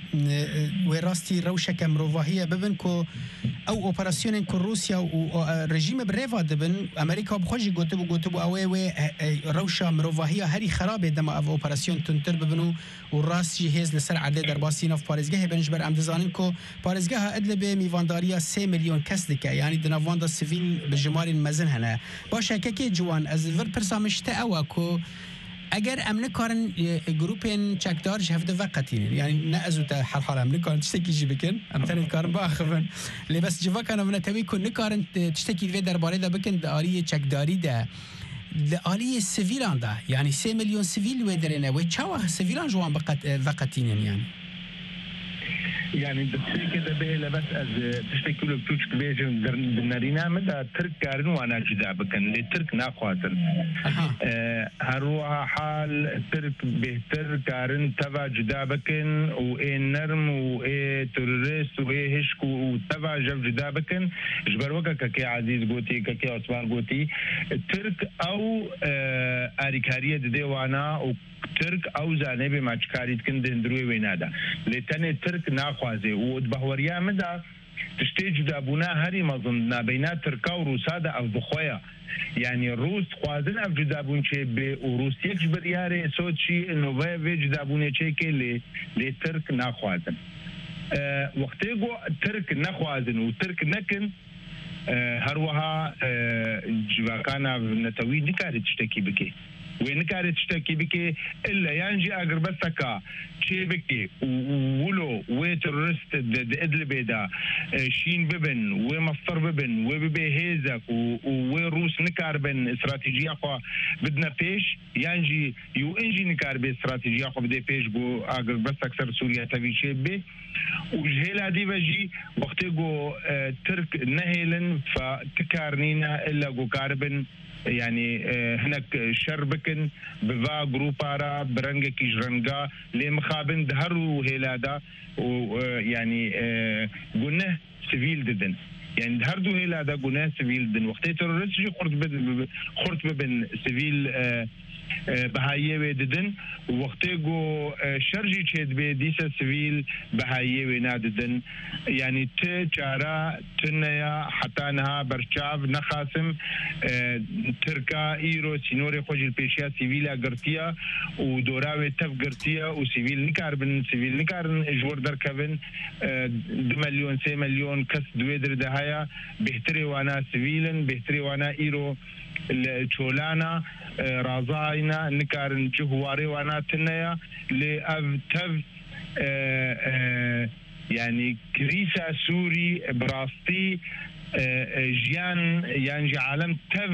و راستی روشک مروواهیه ببن کو او اپراسیون کو روسیا و رژیم بریوا دبن امریکا بخوجی گوتبو اوه و روشا مروواهیه هری خراب دم او اپراسیون تنتر ببنو و راست جی هز لسر عدد در باسین اف پاريزگاه بنج بر امدزانن کو پاريزگاه ادلب میوانداریا 3 مليون کس دکه یعنی دنواندا سیویل بجمار مزن هنه باشه که جوان از ور پرسامشته او کو اگر امن کارن گروپین چکدار هفته وقتین يعني نازو تا حال امن کارن تشتكي جي بكن امثال کارن باخفن لی بس جوا کان من توی کن نکارن تشتكي في درباره دا بکن داری چکداری دا داری سیویلان دا يعني 3 مليون سیویل و درنه و چاوا سیویلان جوان وقتین يعني يعني دبسي كده به لبس از تشتكي له بتوش كبيجن بالنارينا مدى ترك كارن وانا جدا بكن لترك ناقواتن هروها حال ترك بهتر كارن تبع جدا بكن وايه نرم وايه توريست وايه هشكو وتبع جب جدا بكن جبر وكا كاكي عزيز قوتي كاكي عثمان قوتي ترك او اريكاريه دي وانا ترك او زانبي ماچکاری کن دندروی وینادا لتنه ترک ناخوازه و بهوریا مدا تشتیج دابونا هری مظن بین ترکا و روسا دا اف بخویا يعني روس خوازن اف جدابون چه به روسیه جبریاره سوچی نووه و جدابونه چه که لی ترک ناخوازن وقتی گو ترک ناخوازن و ترک نکن هروها جواکانا نتوی نکاری تشتکی بکی وين كانت تشتكي بك الا ينجي اقربتك شي بك ولو وترست ادلبي دا شين ببن ومصر ببن وببي هيزك وروس نكاربن استراتيجيه خو بدنا بيش ينجي يو انجي نكاربي استراتيجيه خو بدي بيش بو اقربتك سر سوريا تبي شي بي وجهلا دي بجي وقت جو ترك نهيلن فتكارنينا الا جو كاربن يعني هناك شربكن بفا جروبارا برنجة كيجرنجا لمخابن دهرو هيلادا ويعني قلنا سيفيل ددن يعني دهردو هيلادا قلنا سيفيل ددن وقت تيروريست جي خرط ببن سيفيل بهايوي ددن وقتی گو شرجی چید به دیسه سویل بهايوي ناددن يعني تجارة تنيا حتى نها برشاف نخاسم تركا ايرو سينوري خوش البيشيا سيفيلا قرتيا ودوراوي تف قرتيا وسيفيل نكاربن سيفيل نكارن اجور دركبن 2 مليون 3 مليون كس دويدر دهايا بهتري وانا سيفيلن بهتري وانا ايرو الشولانا رازاينا نكارن جهواري وانا تنيا لأفتف يعني كريسة سوري براستي ژیان یانجی عالم تەv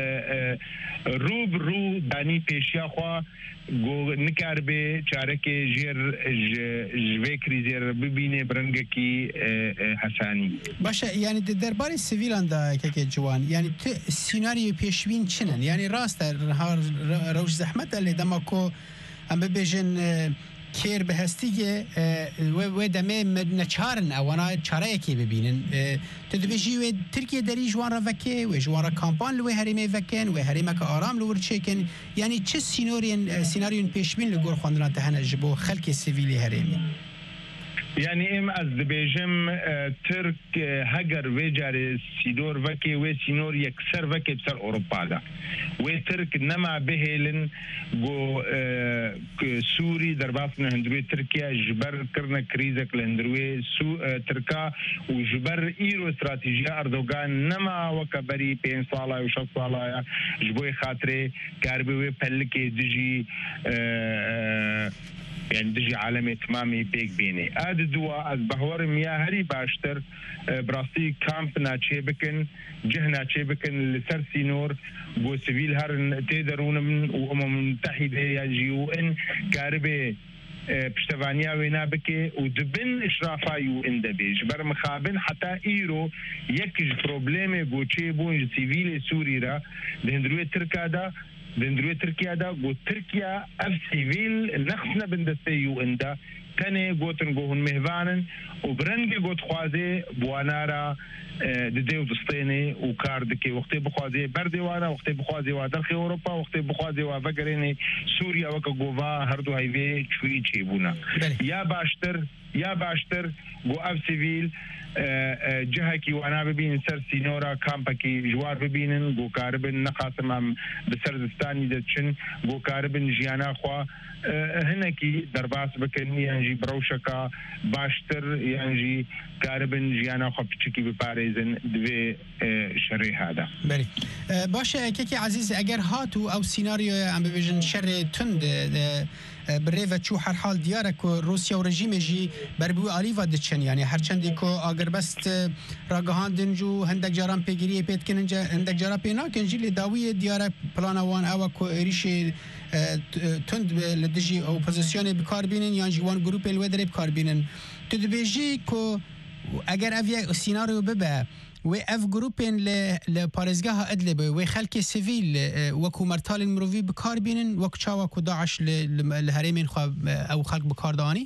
ڕوو دانی پێشیاخوا نکار بێ چارەکێ ژێر ژێ کریزێر ببینێ برنگێکی حەسانی باشە یعنی دەربارەی سیڤیلاندا کەکێ جوان یعنی سیناریۆ پێشبین چنن یعنی ڕاستە ڕەوش زەحمەتە لێ دەما کۆ ئەم ببێژن کێر بەهستیگێ وێ دەمێ نەچارن ئەوانە چارەیەکی ببینن تو دەبێژی وێ ترکیە دەری ژوانڕە vekê wê ji wan re kampan li wê herêmê vekin wê herêmeke aram li wir çêkin yanî çi sînaryoyên pêşbîn li gor xwendina te hene ji bo xelkê sivîlê herêmê يعني ام از دبیجم ترک هگر و جاری سیدور وکی و سینور یکسر وکی بسر اوروپا دا و ترک نما بهلن گو سوری در باطن هندروی ترکیه جبر کرنا کریزک لهندروی ترکا و جبر ایرو استراتیجیا اردوغان نما وکبری 5 ساله و 6 ساله جبوی خاطره کاربوی پلکی دجی يعني دجي عالمي تمامي بيك بيني اد دوا از بهور مياهري باشتر براستي كامب ناتشي بكن جهنا تشي بكن لسر سينور بو سيفيل هر تقدرون من وامم متحده يجي UN كاربي پشتوانیا وینا بکه و دبن اشرافا یو ان دبیج بر مخابن حتی ایرو یک پروبلم گوچه بون سیویل سوری را دهندروی ترکیه دا گو ترکیه اف سیویل نخصنا بندسته یو ان دا تنه گوتن گوهن مهوانن و برنگ گوت خوازه بوانارا دیو دستینه و کار دکی وقتی بخوازه بردیوانا وقتی بخوازه و درخی اوروپا وقتی بخوازه و وگرین سوریا وکا گووا هر دو هایوه چوی چی بونا یا باشتر گو اف سیویل جهکی وانا ببین سر سینورا کامپکی جوار ببینن گو کاربن نخاسم هم بسر دستانی دچن گو کاربن جیانا خوا هنکی درباس بکن یعنی بروشکا باشتر یعنی کاربن جیانا خوا پچکی بپارێزن دوێ شەڕێ هادا بەری باشە کێکی عزیز ئەگەر هاتو ئەو سیناریۆیە ئەم ببێژن شەڕێ تند برێڤە چوو هەرحاڵ دیارە کۆ رووسیا و ڕژیمێژی بەربوو ئالیڤا دچن یعنی هەرچەندی کۆ ئاگربەست ڕاگەهاندن و هەندێک جاران پێگیریە پێتکردن هەندێک جارا پێ ناکەنجی لێ داویە دیارە پلانەوان ئەوە کۆ عێریشێ تند لە دژی ئۆپۆزیسیۆنێ بکاربینن یان جوان گروپێ لێ دەرێ بکاربینن تو دەبێژی کۆ ئەگەر ئەڤ سیناریۆ ببە و اف گروپین ل پارێزگاها ئەدلێ و خەلکی سیڤیل وەکو مەرتاڵین مرۆڤی بکاربینن وەکو چاوەکو داعش لە هەرێمین خوا ئەو خەڵک بکاردانی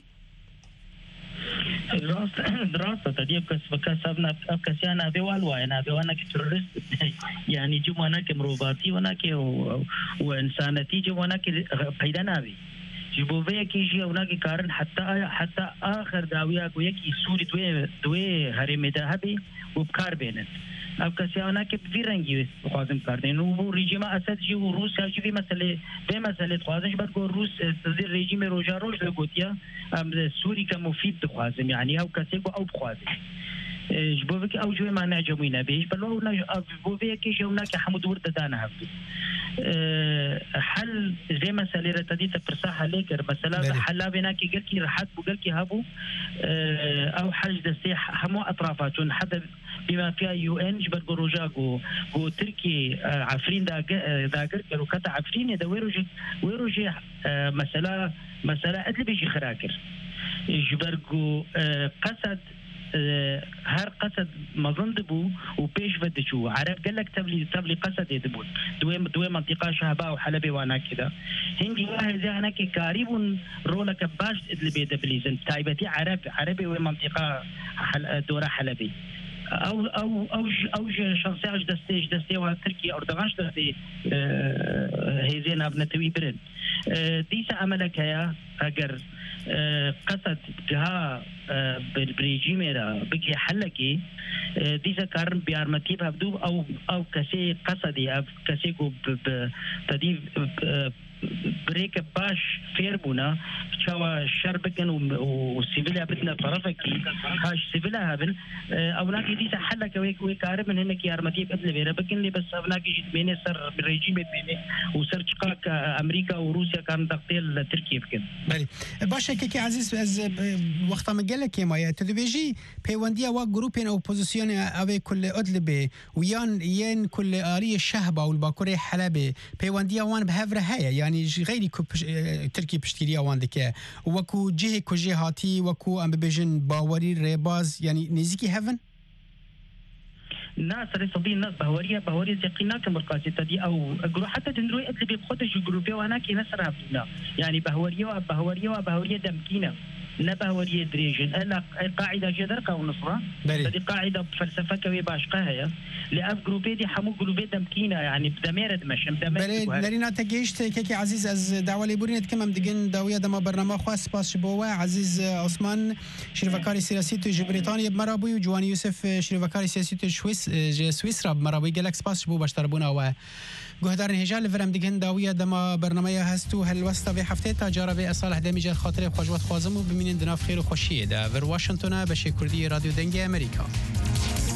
دراسة تديب كسبنا كسيانا بيوال وانا بيوانا كترورست يعني جمعنا كمروباتي وانا وإنسانتي جمعنا كبيدنا بي جبوبيا كيجي هناك كارن حتى آخر داوية كويكي سوري دوي هرمي دهبي وبكار بينن اب کسی هناك بفيرنجي خوازم کردن و رژیم اسد جی و روسیا جی به مسئله خوازش بعد کو روس تزیر رژیم روجا روش لگوتیا ام سوری كمفيد خوازم يعني او کسی کو او خوازم جبوبك او جوي ما نعجمينا بيش بل هو جبوبيا كيجي هناك حمود ورده دانا هبدو حل زي مسألة رتديت برساحة ليكر مثلا حلا بيناكي قلكي رحات بقلكي هابو أو حل دستي همو أطرافاتون حتى بما فيها UN جبر بروجا جو تركي عفرين داقر كانوا كتا عفرين دا ويروجي مسألة أدل بيجي خراكر جبر جو قصد هر قصد مظن دبو وبيش بدشو عرب قال لك تبلي قصد يدبون دوي منطقه شهباء وحلبي وانا كده هندي واحد زي هناك كاريب رولك باش اللي بيدبليزن تايبتي عربي ومنطقه دوره حلبي او شخصيه دستي وتركيا اردوغان دستي هي زين ابنتوي برن ديسا عملك يا اگر قصد جها بالرژیم را بگی حلکی دیزا کارن بیارمتی بابدو او کسی قصدی او کسی کو تدیو بريك باش فيربونا شوا شربكن وسيفيلا بدنا طرفك هاش سيفيلا هبن أوناك دي سحلك ويكارب من هناك يارمتي بأدل بيرا بكن لي بس أوناك جيت بيني سر بالرجيم بيني وسر شقاق أمريكا وروسيا كان تقتيل تركيا بكن. بله باشه که عزیز از وقت ما گله که ما تدویجی پیوندی و گروپین اپوزیسیون اوی کل ادلبه و یان کل آری شهب او الباکوری حلبه پیوندی وان به هفره هيا يعني غيري تركي بشتكيريا واندك وكو جهه كجهاتي وكو ام بيجن باوري ريباز يعني نزيكي هيفن ناس رصدين ناس بهوريه زقينا كمرقاتي تدي او اقرو حتى تندروي ادلي بخدش جروبي وانا كي نسرها فينا يعني بهوريه دمكينا نبهوريه دريجن انا قاعده جدرقه ونصره هذه قاعده فلسفه كوي باشقه هي لاب جروبي دي حمو جروبي دمكينا يعني بدميرد مش بله لرينا تجيشت كيكي عزيز از دعوه ليبورينت كم دقن داويه دما برنامج خاص باس بوا عزيز عثمان شرفكاري سياسي تو بريطانيا بمرابوي وجواني يوسف شرفكاري سياسي تو سويسرا بمرابوي جالكس باس بو باشتربونا و گهدار نهجال فرم دیگه داویه دما برنامه هستو هل وسط به هفته تا جاربه صالح دمیجر خاطر خوشوات خوازم و ببینین دناف خیر و خوشیه ده ور واشنگتن به کردی رادیو دنگ امریکا.